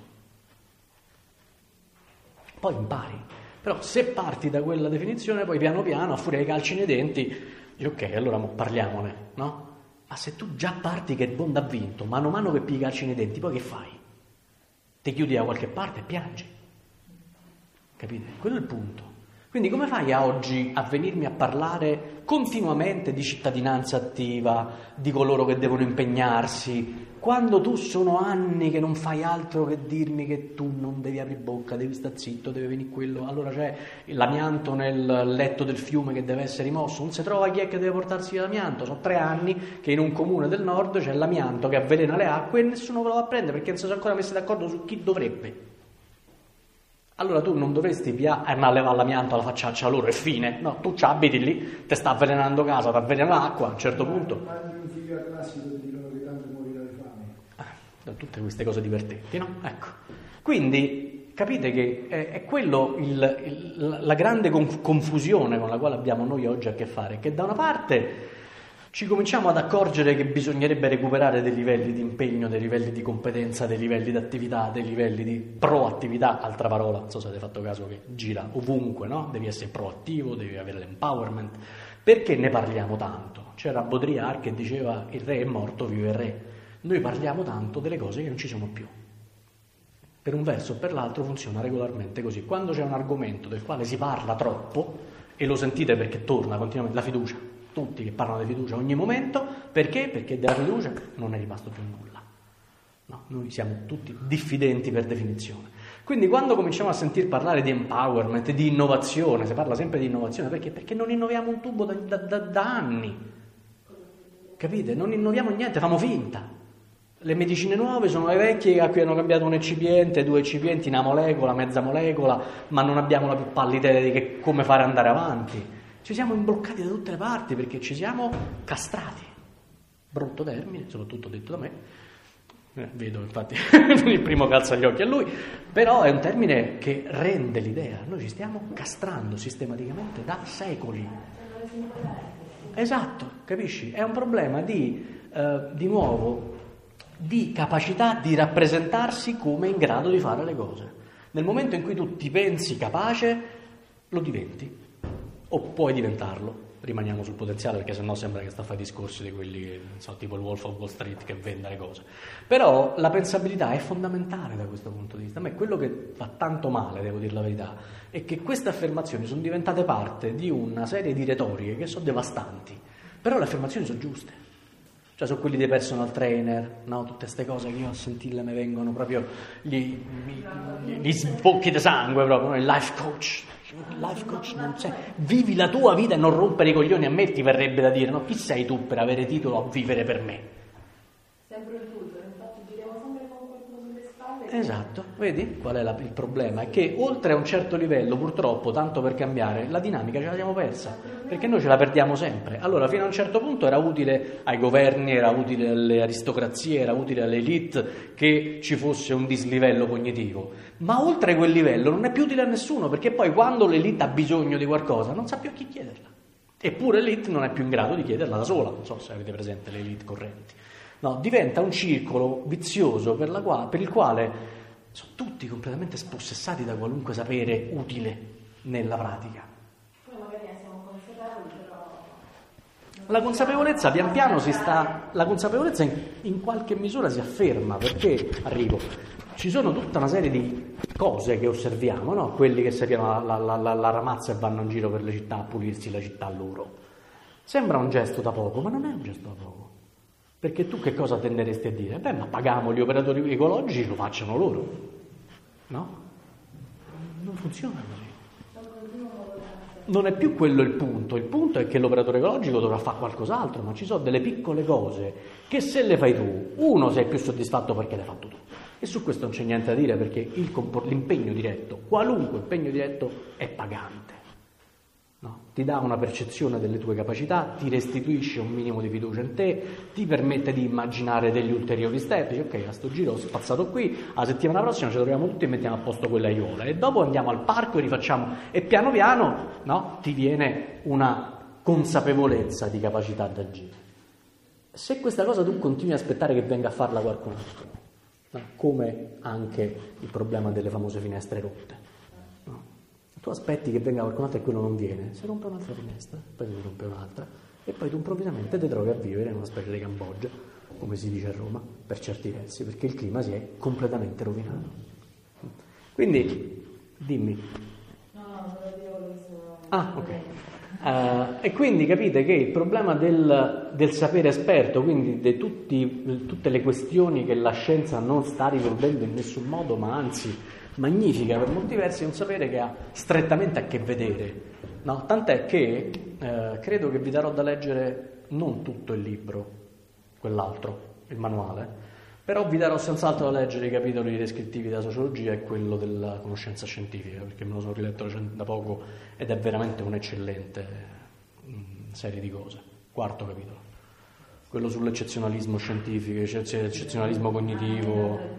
Poi impari, però se parti da quella definizione poi piano piano, a furia di calci nei denti, dici ok, allora parliamone, no? Ma se tu già parti che il mondo ha vinto, mano a mano che pigli calci nei denti, poi che fai? Ti chiudi da qualche parte e piangi, capite? Quello è il punto. Quindi come fai a oggi a venirmi a parlare continuamente di cittadinanza attiva, di coloro che devono impegnarsi, quando tu sono anni che non fai altro che dirmi che tu non devi aprire bocca, devi stare zitto, deve venire quello, allora c'è l'amianto nel letto del fiume che deve essere rimosso, non si trova chi è che deve portarsi via l'amianto, sono 3 anni che in un comune del nord c'è l'amianto che avvelena le acque e nessuno ve lo va a prendere perché non si sono ancora messi d'accordo su chi dovrebbe. Allora tu non dovresti ma levare l'amianto alla facciaccia loro e fine, no, tu ci abiti lì, ti sta avvelenando casa, ti avvelena l'acqua a un certo punto. Quando un figlio al classico ti dicono che tanto morirà di fame. Tutte queste cose divertenti, no? Ecco. Quindi capite che è quello la grande confusione con la quale abbiamo noi oggi a che fare, che da una parte ci cominciamo ad accorgere che bisognerebbe recuperare dei livelli di impegno, dei livelli di competenza, dei livelli di attività, dei livelli di proattività, altra parola, non so se avete fatto caso che gira ovunque, no? Devi essere proattivo, devi avere l'empowerment. Perché ne parliamo tanto? C'era Baudrillard che diceva il re è morto, vive il re. Noi parliamo tanto delle cose che non ci sono più. Per un verso o per l'altro funziona regolarmente così. Quando c'è un argomento del quale si parla troppo, e lo sentite perché torna continuamente, la fiducia. Tutti che parlano di fiducia ogni momento, perché? Perché della fiducia non è rimasto più nulla. No, noi siamo tutti diffidenti per definizione. Quindi quando cominciamo a sentir parlare di empowerment, di innovazione, si parla sempre di innovazione, perché? Perché non innoviamo un tubo da anni. Capite? Non innoviamo niente, famo finta. Le medicine nuove sono le vecchie a cui hanno cambiato un eccipiente, 2 eccipienti, una molecola, mezza molecola, ma non abbiamo la più pallida idea di come fare andare avanti. Ci siamo imbloccati da tutte le parti perché ci siamo castrati. Brutto termine, soprattutto detto da me. Vedo infatti il primo calza gli occhi a lui, però è un termine che rende l'idea. Noi ci stiamo castrando sistematicamente da secoli. Esatto, capisci? È un problema di nuovo, di capacità di rappresentarsi come in grado di fare le cose. Nel momento in cui tu ti pensi capace, lo diventi. O puoi diventarlo, rimaniamo sul potenziale perché sennò sembra che sta a fare discorsi di quelli che, non so, tipo il Wolf of Wall Street che vende le cose. Però la pensabilità è fondamentale da questo punto di vista. A me quello che fa tanto male, devo dire la verità, è che queste affermazioni sono diventate parte di una serie di retoriche che sono devastanti, però le affermazioni sono giuste. Cioè sono quelli dei personal trainer, no? Tutte queste cose che io a sentirle mi vengono proprio gli sbocchi di sangue proprio, no? Il life coach. Il life coach non sei, vivi la tua vita e non rompere i coglioni. A me ti verrebbe da dire, no? Chi sei tu per avere titolo a vivere per me? Sempre il tutor, infatti giriamo sempre con qualcuno sulle spalle. Esatto, vedi qual è il problema? È che oltre a un certo livello, purtroppo, tanto per cambiare, la dinamica ce la siamo persa, perché noi ce la perdiamo sempre. Allora, fino a un certo punto era utile ai governi, era utile alle aristocrazie, era utile alle elite che ci fosse un dislivello cognitivo. Ma oltre quel livello non è più utile a nessuno, perché poi quando l'elite ha bisogno di qualcosa non sa più a chi chiederla. Eppure l'elite non è più in grado di chiederla da sola, non so se avete presente le elite correnti. No, diventa un circolo vizioso per il quale sono tutti completamente spossessati da qualunque sapere utile nella pratica. Poi magari ne siamo consapevoli. La consapevolezza pian piano la consapevolezza in qualche misura si afferma, perché ci sono tutta una serie di cose che osserviamo, no? Quelli che si piano la ramazza e vanno in giro per le città a pulirsi la città loro. Sembra un gesto da poco, ma non è un gesto da poco. Perché tu che cosa tenderesti a dire? Beh, ma paghiamo gli operatori ecologici, lo facciano loro. No? Non funziona così. Non è più quello il punto è che l'operatore ecologico dovrà fare qualcos'altro, ma ci sono delle piccole cose che se le fai tu, uno sei più soddisfatto perché le hai fatto tu. E su questo non c'è niente da dire, perché l'impegno diretto, qualunque impegno diretto, è pagante. No? Ti dà una percezione delle tue capacità, ti restituisce un minimo di fiducia in te, ti permette di immaginare degli ulteriori step. Dici, ok, a sto giro ho spazzato qui, la settimana prossima ci troviamo tutti e mettiamo a posto quelle aiuole e dopo andiamo al parco e rifacciamo, e piano piano, no, ti viene una consapevolezza di capacità d'agire. Se questa cosa tu continui a aspettare che venga a farla qualcun altro, no? Come anche il problema delle famose finestre rotte, no? Tu aspetti che venga qualcun altro e quello non viene, si rompe un'altra finestra, poi si rompe un'altra e poi tu improvvisamente ti trovi a vivere in una specie di Cambogia, come si dice a Roma, per certi versi, perché il clima si è completamente rovinato. Quindi, dimmi. No, non lo dico questo. Ah, ok. E quindi capite che il problema del sapere esperto, quindi di tutte le questioni che la scienza non sta risolvendo in nessun modo, ma anzi magnifica per molti versi, è un sapere che ha strettamente a che vedere, no? Tant'è che credo che vi darò da leggere non tutto il libro, quell'altro, il manuale, però vi darò senz'altro da leggere i capitoli descrittivi della sociologia e quello della conoscenza scientifica, perché me lo sono riletto da poco ed è veramente un'eccellente serie di cose. 4º capitolo, quello sull'eccezionalismo scientifico, eccezionalismo cognitivo.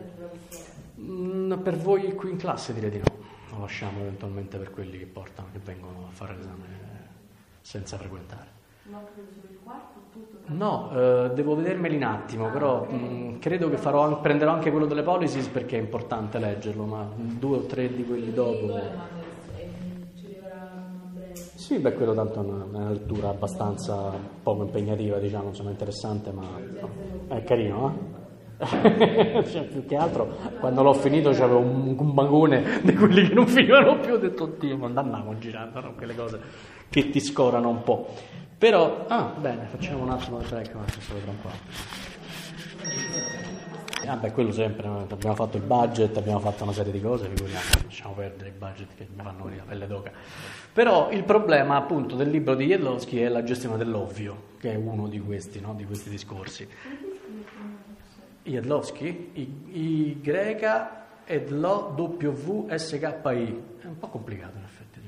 Per voi qui in classe direi di no, lo lasciamo eventualmente per quelli che vengono a fare l'esame senza frequentare. Ma credo solo il 4 tutto? No, devo vedermeli un attimo, però credo che prenderò anche quello delle policies perché è importante leggerlo, ma 2 o 3 di quelli dopo. Ci arriverà a breve. Sì, beh, quello tanto è una lettura abbastanza poco impegnativa, diciamo, insomma interessante, ma è carino, eh? Cioè, più che altro quando l'ho finito c'avevo un vagone di quelli che non finivano più, ho detto oddio, non andavamo girando, no? Quelle cose che ti scorano un po'. Però, bene, facciamo un attimo di break, ma solo tra un po'. Beh, quello sempre, abbiamo fatto il budget, abbiamo fatto una serie di cose, figuriamoci, lasciamo perdere i budget che mi fanno venire la pelle d'oca. Però il problema appunto del libro di Jedlowski è la gestione dell'ovvio, che è uno di questi, no? Di questi discorsi. Jedlowski, I greca WSKI, è un po' complicato in effetti.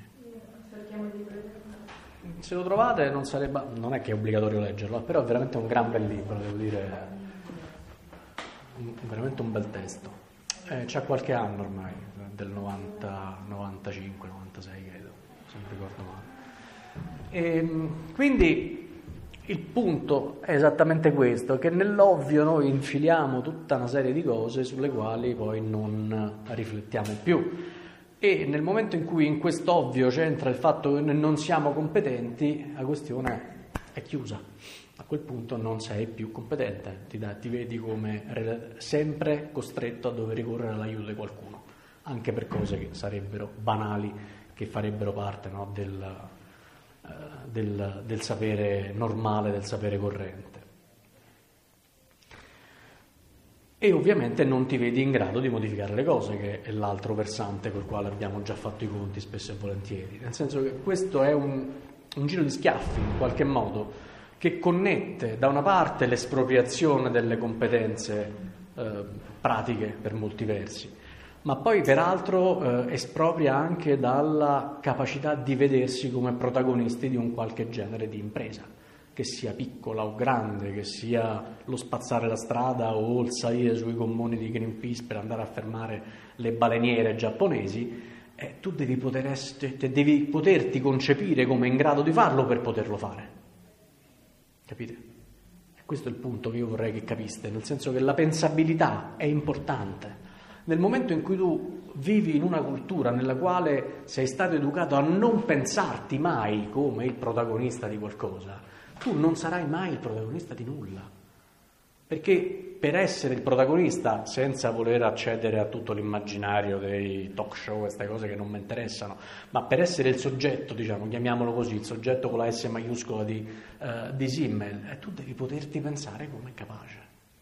Se lo trovate non è che è obbligatorio leggerlo, però è veramente un gran bel libro, devo dire, veramente un bel testo. C'ha qualche anno ormai, del 90, 95, 96 credo, se non ricordo male. Quindi il punto è esattamente questo, che nell'ovvio noi infiliamo tutta una serie di cose sulle quali poi non riflettiamo più. E nel momento in cui in quest'ovvio c'entra il fatto che noi non siamo competenti, la questione è chiusa. A quel punto non sei più competente, ti vedi come sempre costretto a dover ricorrere all'aiuto di qualcuno, anche per cose che sarebbero banali, che farebbero parte, no, del sapere normale, del sapere corrente. E ovviamente non ti vedi in grado di modificare le cose, che è l'altro versante col quale abbiamo già fatto i conti spesso e volentieri, nel senso che questo è un giro di schiaffi in qualche modo che connette da una parte l'espropriazione delle competenze pratiche per molti versi, ma poi peraltro espropria anche dalla capacità di vedersi come protagonisti di un qualche genere di impresa, che sia piccola o grande, che sia lo spazzare la strada o il salire sui gommoni di Greenpeace per andare a fermare le baleniere giapponesi, tu devi poterti concepire come in grado di farlo per poterlo fare. Capite? E questo è il punto che io vorrei che capiste, nel senso che la pensabilità è importante. Nel momento in cui tu vivi in una cultura nella quale sei stato educato a non pensarti mai come il protagonista di qualcosa, tu non sarai mai il protagonista di nulla. Perché per essere il protagonista, senza voler accedere a tutto l'immaginario dei talk show, queste cose che non mi interessano, ma per essere il soggetto, diciamo, chiamiamolo così, il soggetto con la S maiuscola di Simmel, tu devi poterti pensare come capace.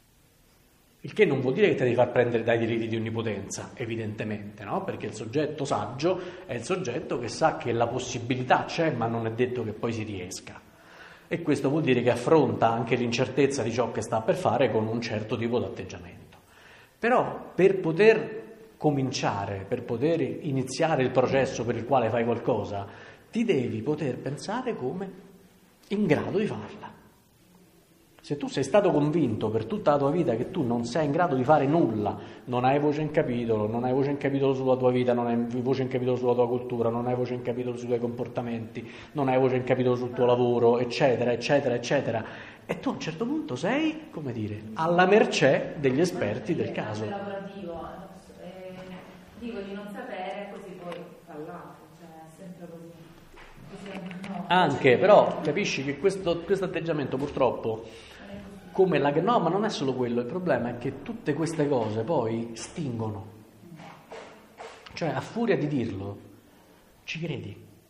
Il che non vuol dire che ti devi far prendere dai delitti di onnipotenza, evidentemente, no? Perché il soggetto saggio è il soggetto che sa che la possibilità c'è, ma non è detto che poi si riesca. E questo vuol dire che affronta anche l'incertezza di ciò che sta per fare con un certo tipo di atteggiamento. Però per poter cominciare, per poter iniziare il processo per il quale fai qualcosa, ti devi poter pensare come in grado di farla. Se tu sei stato convinto per tutta la tua vita che tu non sei in grado di fare nulla, non hai voce in capitolo, non hai voce in capitolo sulla tua vita, non hai voce in capitolo sulla tua cultura, non hai voce in capitolo sui tuoi comportamenti, non hai voce in capitolo sul tuo lavoro, eccetera, eccetera, eccetera, e tu a un certo punto sei, come dire, alla mercé degli esperti del caso. Lavorativo, dico di non sapere, così poi fa l'altro, cioè è sempre così. Anche, però capisci che questo atteggiamento purtroppo, come no, ma non è solo quello, il problema è che tutte queste cose poi stingono, cioè a furia di dirlo ci credi,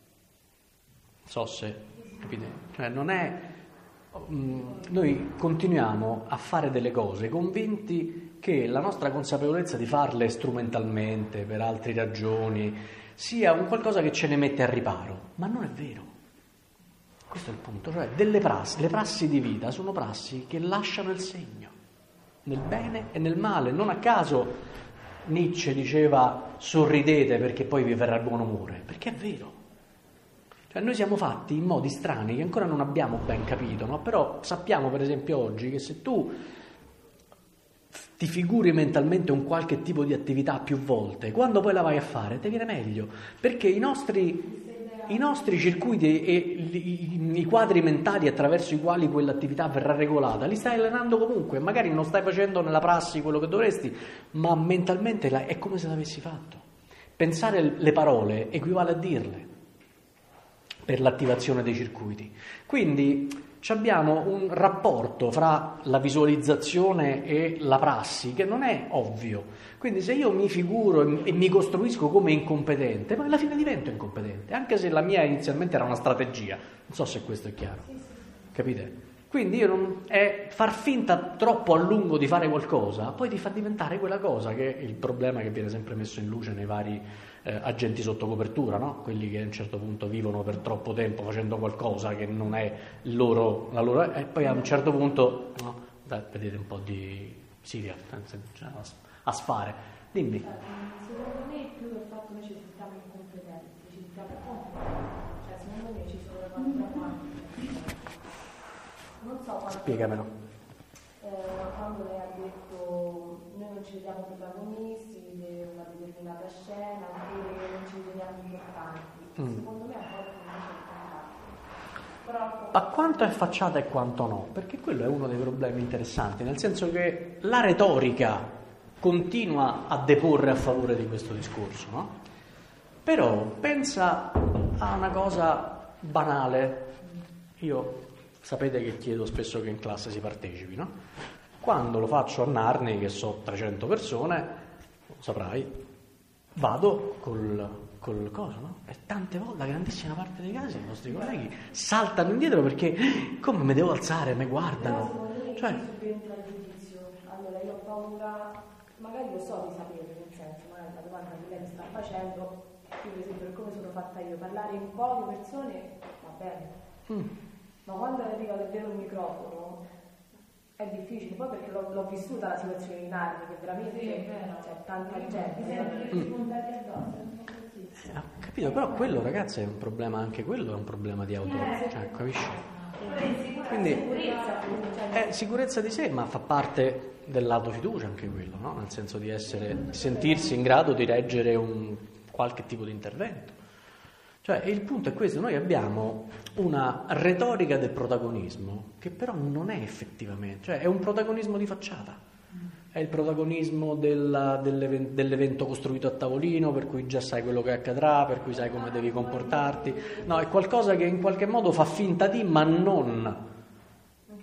non so se capite, cioè non è, noi continuiamo a fare delle cose convinti che la nostra consapevolezza di farle strumentalmente per altre ragioni sia un qualcosa che ce ne mette a riparo, ma non è vero. Questo è il punto, cioè le prassi di vita sono prassi che lasciano il segno, nel bene e nel male. Non a caso Nietzsche diceva sorridete perché poi vi verrà il buon umore, perché è vero. Cioè noi siamo fatti in modi strani che ancora non abbiamo ben capito, no? Però sappiamo per esempio oggi che se tu ti figuri mentalmente un qualche tipo di attività più volte, quando poi la vai a fare ti viene meglio, perché i nostri circuiti e i quadri mentali attraverso i quali quell'attività verrà regolata li stai allenando comunque, magari non stai facendo nella prassi quello che dovresti, ma mentalmente è come se l'avessi fatto. Pensare le parole equivale a dirle per l'attivazione dei circuiti. Quindi abbiamo un rapporto fra la visualizzazione e la prassi che non è ovvio. Quindi se io mi figuro e mi costruisco come incompetente, ma alla fine divento incompetente, anche se la mia inizialmente era una strategia. Non so se questo è chiaro. Capite? Quindi è far finta troppo a lungo di fare qualcosa, poi ti fa diventare quella cosa, che è il problema che viene sempre messo in luce nei vari agenti sotto copertura, no? Quelli che a un certo punto vivono per troppo tempo facendo qualcosa che non è la loro e poi a un certo punto, no? Vedete un po' di Siria a sfare. Dimmi. Secondo me più del fatto che ci sentiamo incompetenti, ci sentiamo competenti, cioè secondo me ci sono quanti non so quanto. Spiegamelo. Quando lei ha detto noi non ci vediamo protagonisti di una determinata scena, non ci vediamo importanti, secondo me a volte invece è contrario. Ma quanto è facciata e quanto no? Perché quello è uno dei problemi interessanti, nel senso che la retorica continua a deporre a favore di questo discorso, no? Però pensa a una cosa banale. Io sapete che chiedo spesso che in classe si partecipi, no? Quando lo faccio a Narni, che so 300 persone, lo saprai, vado col coso, no? E tante volte, la grandissima parte dei casi, i nostri colleghi saltano indietro perché come mi devo alzare, mi guardano. Cioè, allora io ho paura, magari lo so di sapere, nel senso, magari la domanda che lei mi sta facendo, per esempio per come sono fatta io, parlare in poche persone va bene. Ma quando arriva davvero il microfono è difficile, poi perché l'ho vissuta la situazione in Narni, che veramente c'è tanta gente. Capito? Però quello, ragazzi, è un problema, anche quello è un problema di cioè, capisci? Quindi è sicurezza di sé, ma fa parte dell'autofiducia anche quello, no? Nel senso di sentirsi in grado di reggere un qualche tipo di intervento. Cioè, il punto è questo, noi abbiamo una retorica del protagonismo che però non è effettivamente, cioè è un protagonismo di facciata, è il protagonismo dell'evento costruito a tavolino, per cui già sai quello che accadrà, per cui sai come devi comportarti, no, è qualcosa che in qualche modo fa finta di, ma non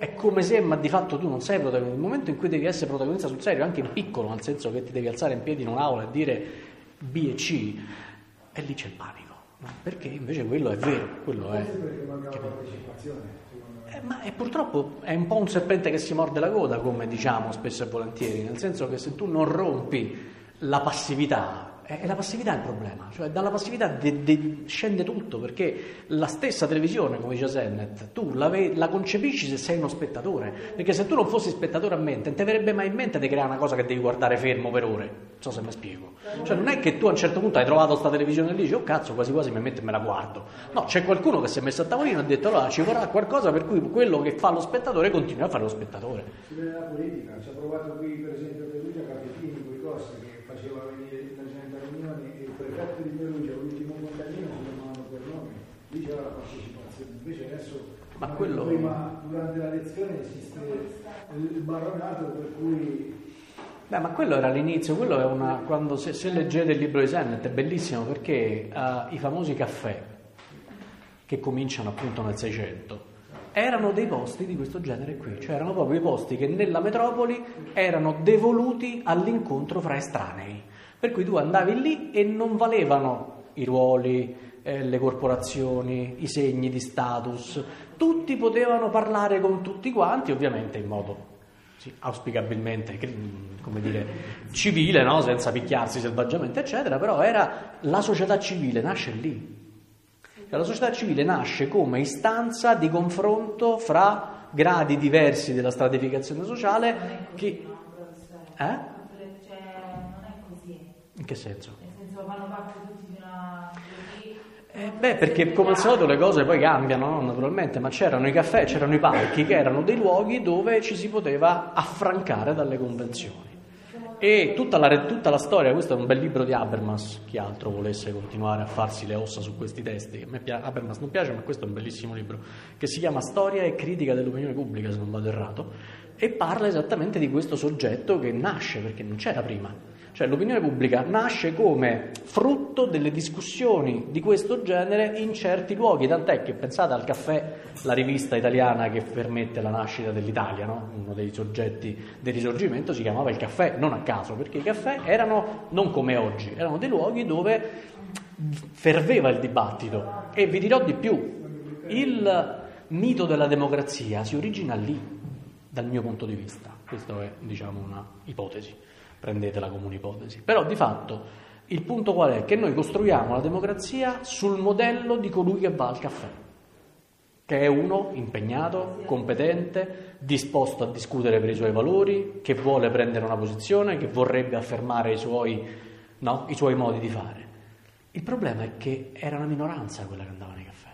È come se, ma di fatto tu non sei protagonista. Nel momento in cui devi essere protagonista sul serio, anche in piccolo, nel senso che ti devi alzare in piedi in un'aula e dire B e C, e lì c'è il panico, no? Perché invece quello è vero, quello è... Perché manca la partecipazione, secondo me. Ma purtroppo è un po' un serpente che si morde la coda, come diciamo spesso e volentieri, nel senso che se tu non rompi la passività, è la passività il problema, cioè dalla passività scende tutto, perché la stessa televisione, come dice Sennett, tu la concepisci se sei uno spettatore, perché se tu non fossi spettatore a mente, non ti verrebbe mai in mente di creare una cosa che devi guardare fermo per ore, non so se mi spiego, cioè non è che tu a un certo punto hai trovato sta televisione e dici oh cazzo quasi quasi mi metto e me la guardo, no, c'è qualcuno che si è messo a tavolino e ha detto allora ci vorrà qualcosa per cui quello che fa lo spettatore continua a fare lo spettatore. Si vede la politica, ci ha provato qui per esempio Perugia Capitini, quei Costa che faceva venire la gente a riunioni e il prefetto di Perugia, l'ultimo contadino, si chiamavano per nome, lì c'era la partecipazione, invece adesso ma quello... prima durante la lezione esiste il baronato per cui... Beh, ma quello era l'inizio, quello è una... quando se leggete il libro di Sennett è bellissimo perché i famosi caffè che cominciano appunto nel 600 erano dei posti di questo genere qui, cioè erano proprio i posti che nella metropoli erano devoluti all'incontro fra estranei, per cui tu andavi lì e non valevano i ruoli, le corporazioni, i segni di status, tutti potevano parlare con tutti quanti, ovviamente in modo auspicabilmente, come dire, civile, no? Senza picchiarsi selvaggiamente, eccetera, però era la società civile, nasce lì. La società civile nasce come istanza di confronto fra gradi diversi della stratificazione sociale che... Cioè, non è così. In che senso? Nel senso fanno parte tutti di una... perché come al solito le cose poi cambiano, no? Naturalmente, ma c'erano i caffè, c'erano i parchi che erano dei luoghi dove ci si poteva affrancare dalle convenzioni. E tutta la storia, questo è un bel libro di Habermas, chi altro volesse continuare a farsi le ossa su questi testi, a me Habermas non piace, ma questo è un bellissimo libro, che si chiama Storia e critica dell'opinione pubblica, se non vado errato, e parla esattamente di questo soggetto che nasce, perché non c'era prima. Cioè l'opinione pubblica nasce come frutto delle discussioni di questo genere in certi luoghi, tant'è che pensate al Caffè, la rivista italiana che permette la nascita dell'Italia, no? Uno dei soggetti del Risorgimento si chiamava il Caffè, non a caso, perché i caffè erano, non come oggi, erano dei luoghi dove ferveva il dibattito. E vi dirò di più, il mito della democrazia si origina lì, dal mio punto di vista, questa è diciamo una ipotesi. Prendetela come un'ipotesi. Però di fatto il punto qual è? Che noi costruiamo la democrazia sul modello di colui che va al caffè, che è uno impegnato, competente, disposto a discutere per i suoi valori, che vuole prendere una posizione, che vorrebbe affermare i suoi modi di fare. Il problema è che era una minoranza quella che andava nei caffè.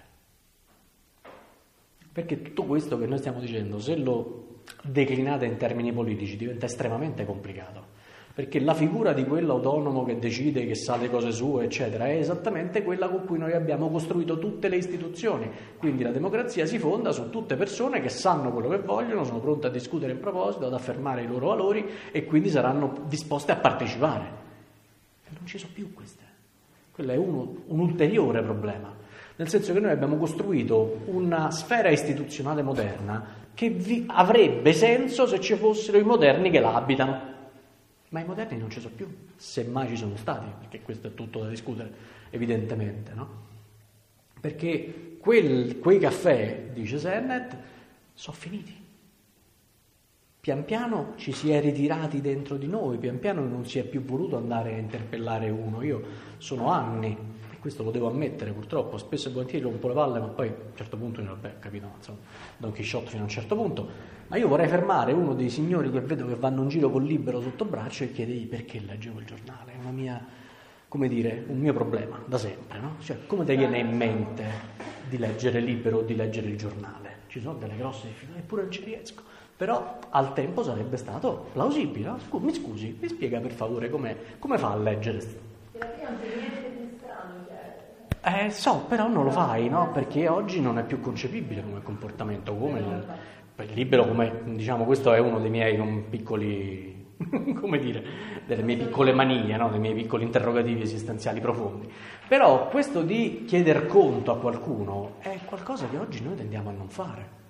Perché tutto questo che noi stiamo dicendo, se lo declinate in termini politici, diventa estremamente complicato. Perché la figura di quello autonomo che decide, che sa le cose sue, eccetera, è esattamente quella con cui noi abbiamo costruito tutte le istituzioni. Quindi la democrazia si fonda su tutte persone che sanno quello che vogliono, sono pronte a discutere in proposito, ad affermare i loro valori e quindi saranno disposte a partecipare. E non ci sono più queste. Quello è un ulteriore problema. Nel senso che noi abbiamo costruito una sfera istituzionale moderna che avrebbe senso se ci fossero i moderni che la abitano. Ma i moderni non ci sono più, semmai ci sono stati, perché questo è tutto da discutere, evidentemente, no? Perché quei caffè, dice Sennett, sono finiti. Pian piano ci si è ritirati dentro di noi, pian piano non si è più voluto andare a interpellare uno. Io sono anni, e questo lo devo ammettere purtroppo, spesso e volentieri rompo le palle, ma poi a un certo punto, vabbè, capito, insomma, Don Chisciotte fino a un certo punto, ma io vorrei fermare uno dei signori che vedo che vanno in giro col libro sotto braccio e chiedergli perché leggevo il giornale. È una mia, come dire, un mio problema da sempre, no? Cioè, come ti viene in mente di leggere libero o di leggere il giornale? Ci sono delle grosse difficoltà, eppure non ci riesco. Però al tempo sarebbe stato plausibile, no? Mi scusi, mi spiega per favore come fa a leggere? Perché non c'è niente di strano, So, però non lo fai, no? Perché oggi non è più concepibile come comportamento, il libero come, diciamo, questo è uno dei miei piccoli, come dire, delle mie piccole manie, no? Dei miei piccoli interrogativi esistenziali profondi. Però questo di chieder conto a qualcuno è qualcosa che oggi noi tendiamo a non fare.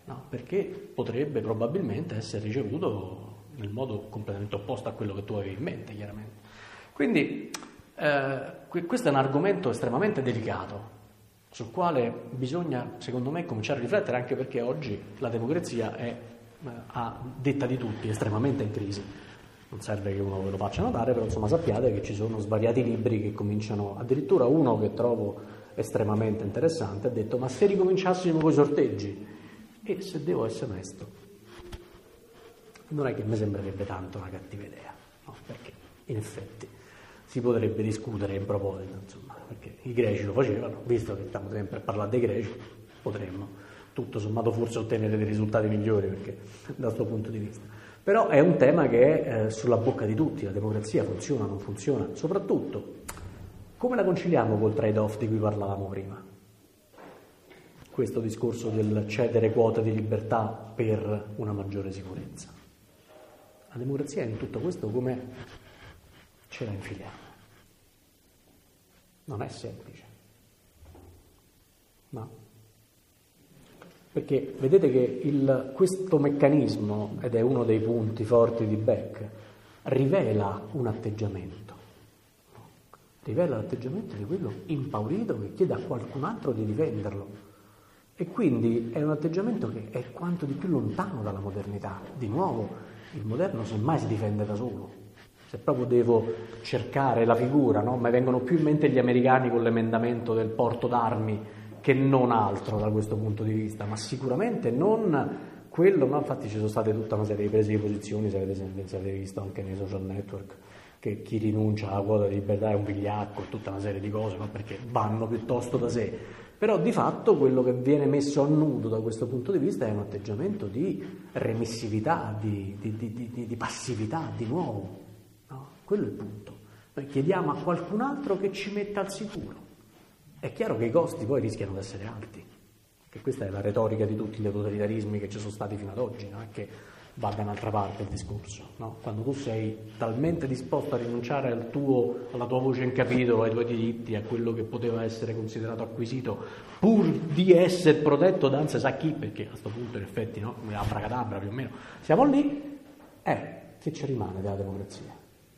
no? Perché potrebbe probabilmente essere ricevuto nel modo completamente opposto a quello che tu avevi in mente, chiaramente. Quindi questo è un argomento estremamente delicato, sul quale bisogna, secondo me, cominciare a riflettere, anche perché oggi la democrazia è, a detta di tutti, estremamente in crisi. Non serve che uno ve lo faccia notare, però insomma sappiate che ci sono svariati libri che cominciano, addirittura uno che trovo estremamente interessante ha detto: ma se ricominciassimo con i sorteggi? E se devo essere onesto, non è che mi sembrerebbe tanto una cattiva idea, no? Perché in effetti si potrebbe discutere in proposito, insomma, perché i greci lo facevano, visto che stiamo sempre a parlare dei greci, potremmo tutto sommato forse ottenere dei risultati migliori, perché da questo punto di vista. Però è un tema che è sulla bocca di tutti: la democrazia funziona, non funziona, soprattutto come la conciliamo col trade-off di cui parlavamo prima? Questo discorso del cedere quote di libertà per una maggiore sicurezza. La democrazia in tutto questo come ce la infiliamo? Non è semplice, no? Perché vedete che questo meccanismo, ed è uno dei punti forti di Beck, rivela un atteggiamento. Rivela l'atteggiamento di quello impaurito che chiede a qualcun altro di difenderlo. E quindi è un atteggiamento che è quanto di più lontano dalla modernità. Di nuovo, il moderno semmai si difende da solo. Se proprio devo cercare la figura, no? Mi vengono più in mente gli americani con l'emendamento del porto d'armi che non altro da questo punto di vista, ma sicuramente non quello, no? Infatti ci sono state tutta una serie di prese di posizioni, se avete visto anche nei social network, che chi rinuncia alla quota di libertà è un vigliacco, tutta una serie di cose, no? Perché vanno piuttosto da sé. Però di fatto quello che viene messo a nudo da questo punto di vista è un atteggiamento di remissività, di passività, di nuovo, no? Quello è il punto. Noi chiediamo a qualcun altro che ci metta al sicuro. È chiaro che i costi poi rischiano di essere alti, che questa è la retorica di tutti i totalitarismi che ci sono stati fino ad oggi, no? È che va da un'altra parte il discorso, no? Quando tu sei talmente disposto a rinunciare alla tua voce in capitolo, ai tuoi diritti, a quello che poteva essere considerato acquisito, pur di essere protetto da non si sa chi, perché a questo punto in effetti, no? Come abracadabra più o meno, siamo lì, che ci rimane della democrazia?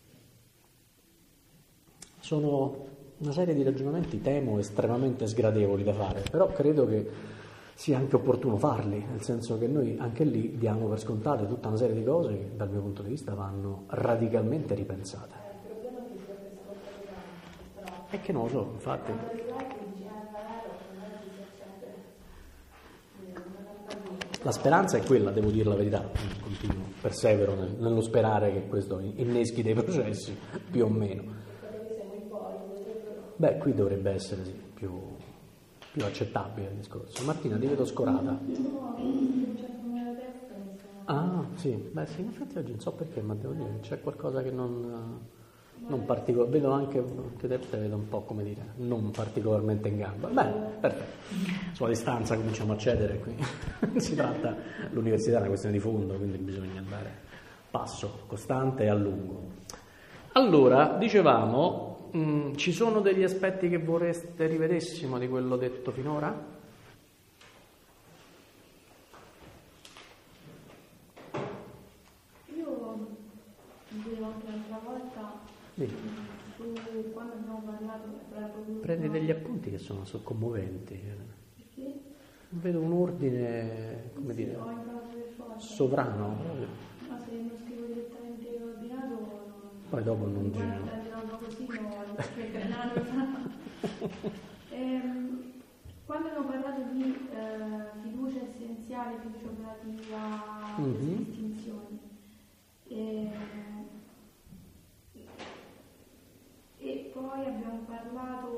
Sono una serie di ragionamenti, temo, estremamente sgradevoli da fare, però credo che sia anche opportuno farli, nel senso che noi anche lì diamo per scontate tutta una serie di cose che dal mio punto di vista vanno radicalmente ripensate. Il problema è che si è scontato. E che non lo so, infatti. La speranza è quella, devo dire la verità, continuo, persevero nello sperare che questo inneschi dei processi, più o meno. Beh, qui dovrebbe essere sì, più accettabile il discorso. Martina, ti vedo scorata. Ah, sì, beh sì, in effetti oggi non so perché, ma devo dire, c'è qualcosa che non particolarmente, vedo anche te vedo un po', come dire, non particolarmente in gamba. Beh, perfetto. Sulla distanza cominciamo a cedere qui. Si tratta, l'università è una questione di fondo, quindi bisogna andare passo costante e a lungo. Allora, dicevamo, ci sono degli aspetti che vorreste rivedessimo di quello detto finora? Io dicevo anche l'altra volta su quando abbiamo parlato prendi degli appunti che sono commoventi. Perché? Vedo un ordine, come dire, sovrano. Ma se non scrivo direttamente ordinato poi dopo non giro. Quando abbiamo parlato di fiducia essenziale, fiducia operativa, distinzioni, e poi abbiamo parlato,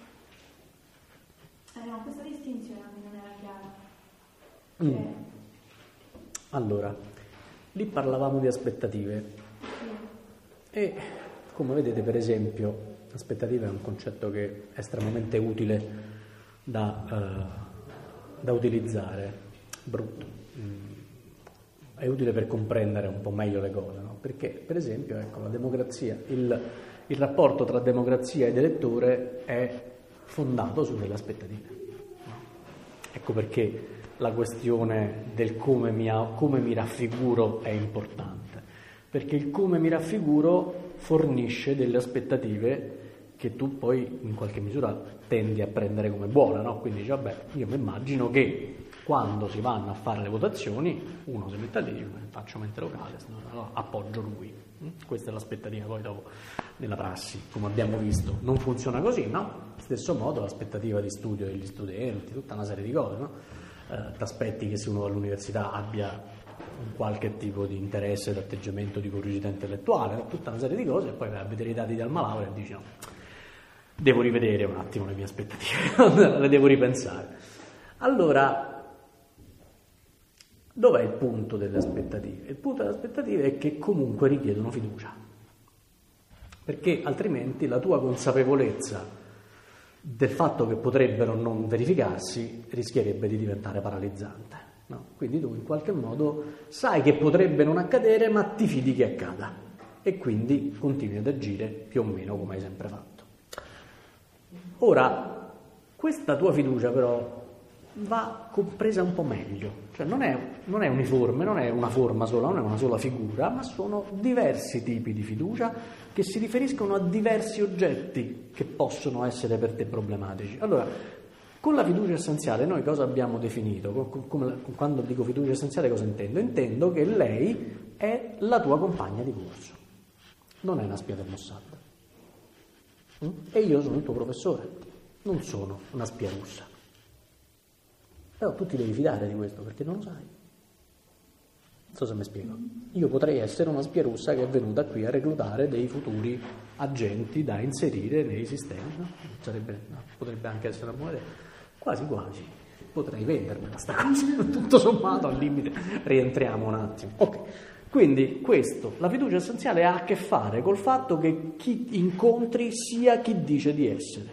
no, questa distinzione a me non era chiara. Allora, lì parlavamo di aspettative. E come vedete, per esempio, aspettativa è un concetto che è estremamente utile da utilizzare, brutto, è utile per comprendere un po' meglio le cose, no? Perché, per esempio, ecco, la democrazia, il rapporto tra democrazia ed elettore è fondato su delle aspettative, no? Ecco perché la questione del come mi raffiguro è importante, perché il come mi raffiguro fornisce delle aspettative che tu poi in qualche misura tendi a prendere come buona, no? Quindi dici, vabbè, io mi immagino che quando si vanno a fare le votazioni uno si mette lì, dice, faccio mente locale, no, appoggio lui. Questa è l'aspettativa. Poi dopo nella prassi, come abbiamo visto, non funziona così, no? Stesso modo l'aspettativa di studio degli studenti, tutta una serie di cose, no? Ti aspetti che se uno all'università abbia un qualche tipo di interesse, di atteggiamento, di curiosità intellettuale, no? Tutta una serie di cose, e poi vai a vedere i dati di alma laurea e dici no, devo rivedere un attimo le mie aspettative, le devo ripensare. Allora, dov'è il punto delle aspettative? Il punto delle aspettative è che comunque richiedono fiducia, perché altrimenti la tua consapevolezza del fatto che potrebbero non verificarsi rischierebbe di diventare paralizzante, no? Quindi tu in qualche modo sai che potrebbe non accadere, ma ti fidi che accada e quindi continui ad agire più o meno come hai sempre fatto. Ora, questa tua fiducia però va compresa un po' meglio, cioè non è uniforme, non è una forma sola, non è una sola figura, ma sono diversi tipi di fiducia che si riferiscono a diversi oggetti che possono essere per te problematici. Allora, con la fiducia essenziale noi cosa abbiamo definito? Quando dico fiducia essenziale cosa intendo? Intendo che lei è la tua compagna di corso, non è una spia del Mossad. E io sono il tuo professore, non sono una spia russa. Però tu ti devi fidare di questo perché non lo sai. Non so se mi spiego. Io potrei essere una spia russa che è venuta qui a reclutare dei futuri agenti da inserire nei sistemi, no? Potrebbe anche essere una buona idea. Quasi quasi potrei vendermela sta cosa, tutto sommato al limite rientriamo un attimo. Ok. Quindi questo, la fiducia essenziale ha a che fare col fatto che chi incontri sia chi dice di essere,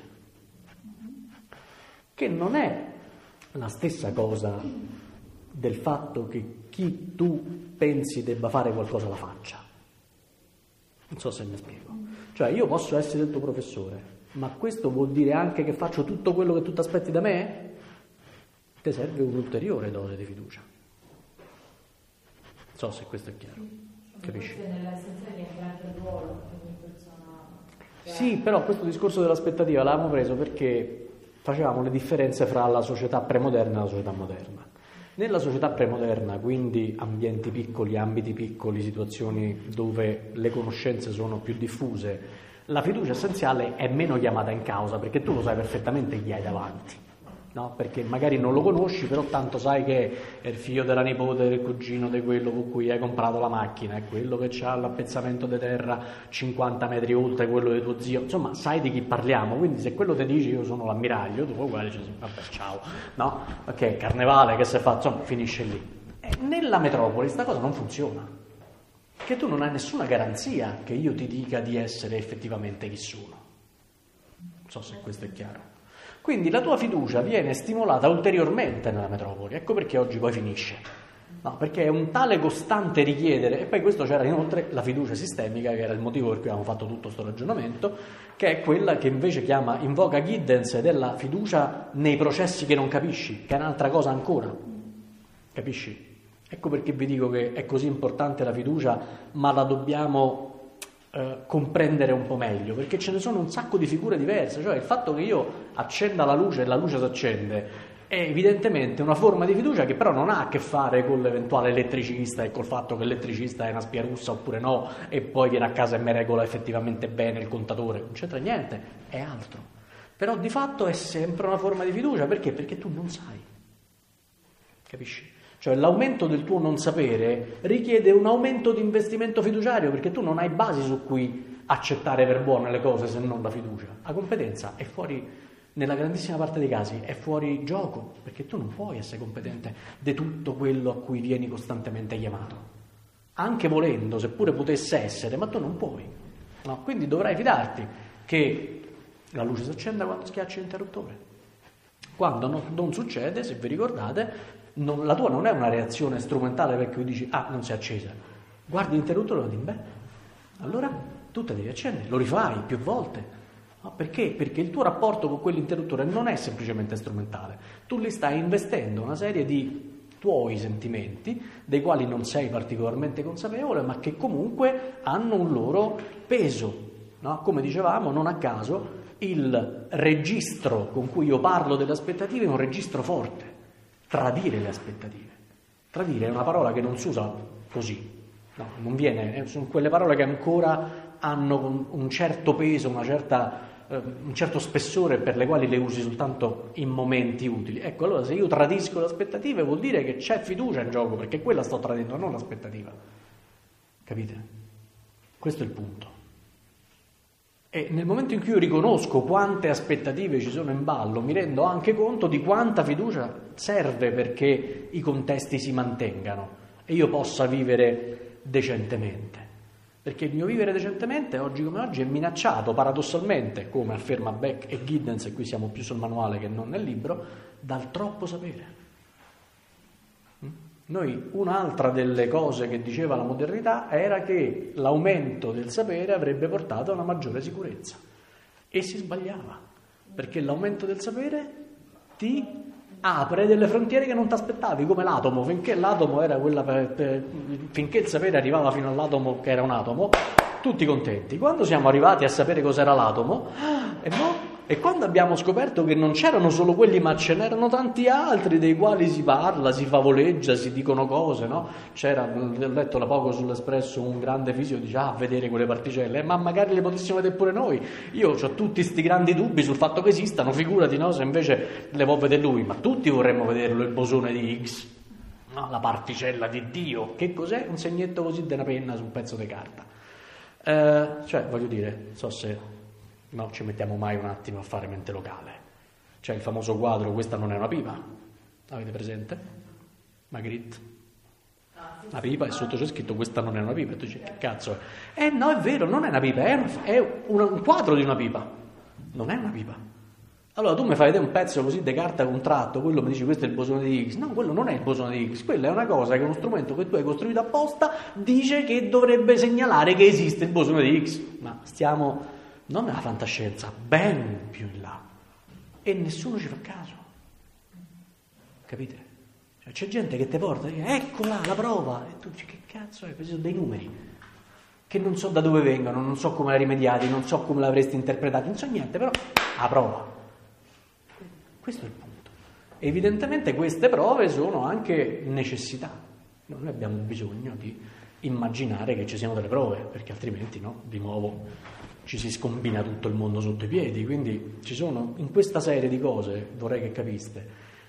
che non è la stessa cosa del fatto che chi tu pensi debba fare qualcosa la faccia. Non so se mi spiego. Cioè io posso essere il tuo professore, ma questo vuol dire anche che faccio tutto quello che tu ti aspetti da me? Ti serve un'ulteriore dose di fiducia. Non so se questo è chiaro. Capisci? Nell'essenziale viene anche il ruolo che ogni persona... Sì, però questo discorso dell'aspettativa l'avevamo preso perché facevamo le differenze fra la società premoderna e la società moderna. Nella società premoderna, quindi ambienti piccoli, ambiti piccoli, situazioni dove le conoscenze sono più diffuse, la fiducia essenziale è meno chiamata in causa perché tu lo sai perfettamente chi hai davanti, no? Perché magari non lo conosci, però tanto sai che è il figlio della nipote, del cugino, di quello con cui hai comprato la macchina, è quello che ha l'appezzamento di terra 50 metri oltre quello di tuo zio, insomma sai di chi parliamo, quindi se quello ti dice io sono l'ammiraglio, tu poi dici vabbè ciao, no? Ok, carnevale che si fa, insomma finisce lì. E nella metropoli sta cosa non funziona, perché tu non hai nessuna garanzia che io ti dica di essere effettivamente chi sono. Non so se questo è chiaro. Quindi la tua fiducia viene stimolata ulteriormente nella metropoli, ecco perché oggi poi finisce, no, perché è un tale costante richiedere, e poi questo c'era inoltre la fiducia sistemica, che era il motivo per cui abbiamo fatto tutto questo ragionamento, che è quella che invece invoca Giddens, ed è la fiducia nei processi che non capisci, che è un'altra cosa ancora, capisci? Ecco perché vi dico che è così importante la fiducia, ma la dobbiamo comprendere un po' meglio, perché ce ne sono un sacco di figure diverse, cioè il fatto che io accenda la luce e la luce si accende è evidentemente una forma di fiducia che però non ha a che fare con l'eventuale elettricista e col fatto che l'elettricista è una spia russa oppure no, e poi viene a casa e mi regola effettivamente bene il contatore, non c'entra niente, è altro. Però di fatto è sempre una forma di fiducia, perché? Perché tu non sai, capisci? Cioè l'aumento del tuo non sapere richiede un aumento di investimento fiduciario, perché tu non hai basi su cui accettare per buone le cose se non la fiducia. La competenza è fuori, nella grandissima parte dei casi, è fuori gioco, perché tu non puoi essere competente di tutto quello a cui vieni costantemente chiamato. Anche volendo, seppure potesse essere, ma tu non puoi. No? Quindi dovrai fidarti che la luce si accenda quando schiacci l'interruttore. Quando non succede, se vi ricordate, la tua non è una reazione strumentale perché tu dici non si è accesa, guardi l'interruttore e dici allora tu te devi accendere, lo rifai più volte, No, perché? Perché il tuo rapporto con quell'interruttore non è semplicemente strumentale, tu li stai investendo una serie di tuoi sentimenti, dei quali non sei particolarmente consapevole, ma che comunque hanno un loro peso. No? Come dicevamo, non a caso il registro con cui io parlo delle aspettative è un registro forte. Tradire le aspettative. Tradire è una parola che non si usa così, no, non viene, sono quelle parole che ancora hanno un certo peso, un certo spessore, per le quali le usi soltanto in momenti utili. Ecco, allora se io tradisco le aspettative vuol dire che c'è fiducia in gioco, perché quella sto tradendo, non l'aspettativa. Capite? Questo è il punto. E nel momento in cui io riconosco quante aspettative ci sono in ballo, mi rendo anche conto di quanta fiducia serve perché i contesti si mantengano e io possa vivere decentemente. Perché il mio vivere decentemente, oggi come oggi, è minacciato paradossalmente, come afferma Beck e Giddens, e qui siamo più sul manuale che non nel libro, dal troppo sapere. Noi, un'altra delle cose che diceva la modernità era che l'aumento del sapere avrebbe portato a una maggiore sicurezza, e si sbagliava, perché l'aumento del sapere ti apre delle frontiere che non ti aspettavi, come l'atomo. Finché l'atomo era finché il sapere arrivava fino all'atomo che era un atomo, tutti contenti. Quando siamo arrivati a sapere cos'era l'atomo, e quando abbiamo scoperto che non c'erano solo quelli, ma ce n'erano tanti altri dei quali si parla, si favoleggia, si dicono cose, no? Ho letto da poco sull'Espresso un grande fisico che dice, vedere quelle particelle, ma magari le potessimo vedere pure noi. Io ho tutti questi grandi dubbi sul fatto che esistano, figurati, no? Se invece le può vedere lui, ma tutti vorremmo vederlo, il bosone di Higgs, no? La particella di Dio. Che cos'è? Un segnetto così di una penna su un pezzo di carta. Voglio dire, so se... No, ci mettiamo mai un attimo a fare mente locale. C'è il famoso quadro "Questa non è una pipa". Avete presente? Magritte. La pipa, e sotto c'è scritto "Questa non è una pipa", e tu dici che cazzo è? No, è vero, non è una pipa, è un quadro di una pipa. Non è una pipa. Allora tu mi fai vedere un pezzo così di carta contratto, quello mi dici questo è il bosone di Higgs. No, quello non è il bosone di Higgs, quella è una cosa che uno strumento che tu hai costruito apposta dice che dovrebbe segnalare che esiste il bosone di Higgs. Ma stiamo... non nella fantascienza, ben più in là, e nessuno ci fa caso, capite? Cioè, c'è gente che ti porta e dice, eccola la prova, e tu dici che cazzo è? Questi sono dei numeri che non so da dove vengono, non so come la rimediati, non so come l'avresti interpretato, non so niente, però la prova. Questo è il punto. Evidentemente queste prove sono anche necessità. Noi abbiamo bisogno di immaginare che ci siano delle prove, perché altrimenti, no, di nuovo ci si scombina tutto il mondo sotto i piedi. Quindi ci sono, in questa serie di cose, vorrei che capiste,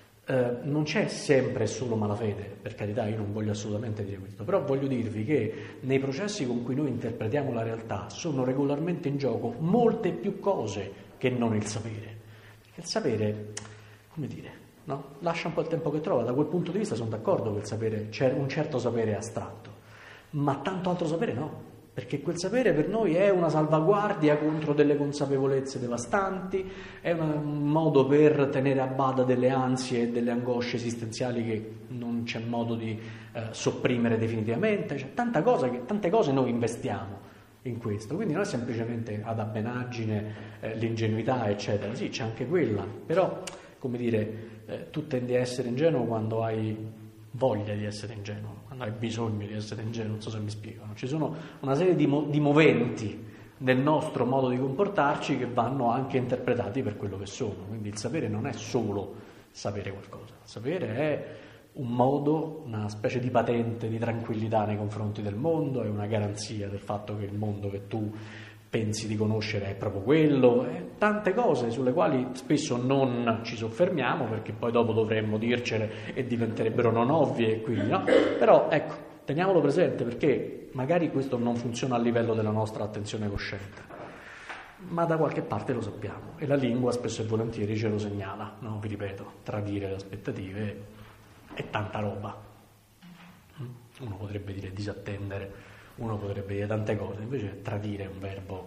non c'è sempre solo malafede, per carità, io non voglio assolutamente dire questo, però voglio dirvi che nei processi con cui noi interpretiamo la realtà sono regolarmente in gioco molte più cose che non il sapere. Perché il sapere, come dire, no? Lascia un po' il tempo che trova. Da quel punto di vista sono d'accordo che il sapere, c'è un certo sapere astratto, ma tanto altro sapere no. Perché quel sapere per noi è una salvaguardia contro delle consapevolezze devastanti, è un modo per tenere a bada delle ansie e delle angosce esistenziali che non c'è modo di sopprimere definitivamente. C'è tante cose noi investiamo in questo, quindi non è semplicemente ad abbenaggine, l'ingenuità, eccetera. Sì, c'è anche quella, però, come dire, tu tendi a essere ingenuo quando hai voglia di essere ingenuo, quando hai bisogno di essere ingenuo, non so se mi spiegano. Ci sono una serie di moventi nel nostro modo di comportarci che vanno anche interpretati per quello che sono. Quindi il sapere non è solo sapere qualcosa, il sapere è un modo, una specie di patente di tranquillità nei confronti del mondo, è una garanzia del fatto che il mondo che tu pensi di conoscere è proprio quello, tante cose sulle quali spesso non ci soffermiamo perché poi dopo dovremmo dircele e diventerebbero non ovvie, quindi no? Però ecco, teniamolo presente, perché magari questo non funziona a livello della nostra attenzione cosciente, ma da qualche parte lo sappiamo, e la lingua spesso e volentieri ce lo segnala, no? Vi ripeto, tradire le aspettative è tanta roba. Uno potrebbe dire disattendere, uno potrebbe dire tante cose, invece tradire è un verbo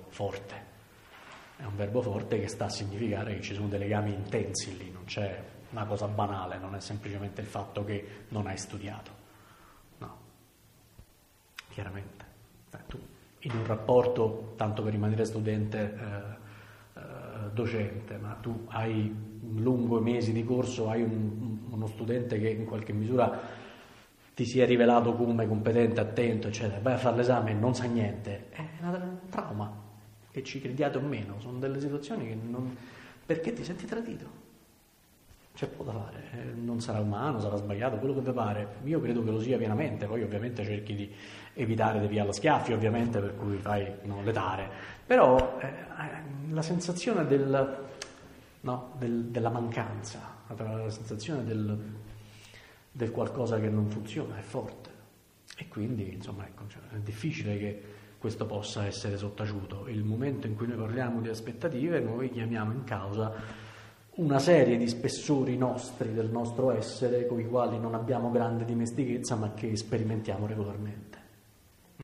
forte che sta a significare che ci sono dei legami intensi lì, non c'è una cosa banale, non è semplicemente il fatto che non hai studiato, no, chiaramente. Tu in un rapporto, tanto per rimanere studente docente, ma tu hai lungo mesi di corso, hai uno studente che in qualche misura ti si è rivelato come competente, attento, eccetera, vai a fare l'esame e non sa niente, è un trauma, che ci crediate o meno, sono delle situazioni che non... perché ti senti tradito. C'è poco da fare, non sarà umano, sarà sbagliato, quello che ti pare. Io credo che lo sia pienamente, poi ovviamente cerchi di evitare di via lo schiaffi, ovviamente, per cui fai le tare. Però la sensazione della mancanza, la sensazione del qualcosa che non funziona è forte. E quindi, insomma, ecco, è difficile che questo possa essere sottaciuto. Il momento in cui noi parliamo di aspettative, noi chiamiamo in causa una serie di spessori nostri, del nostro essere, con i quali non abbiamo grande dimestichezza, ma che sperimentiamo regolarmente.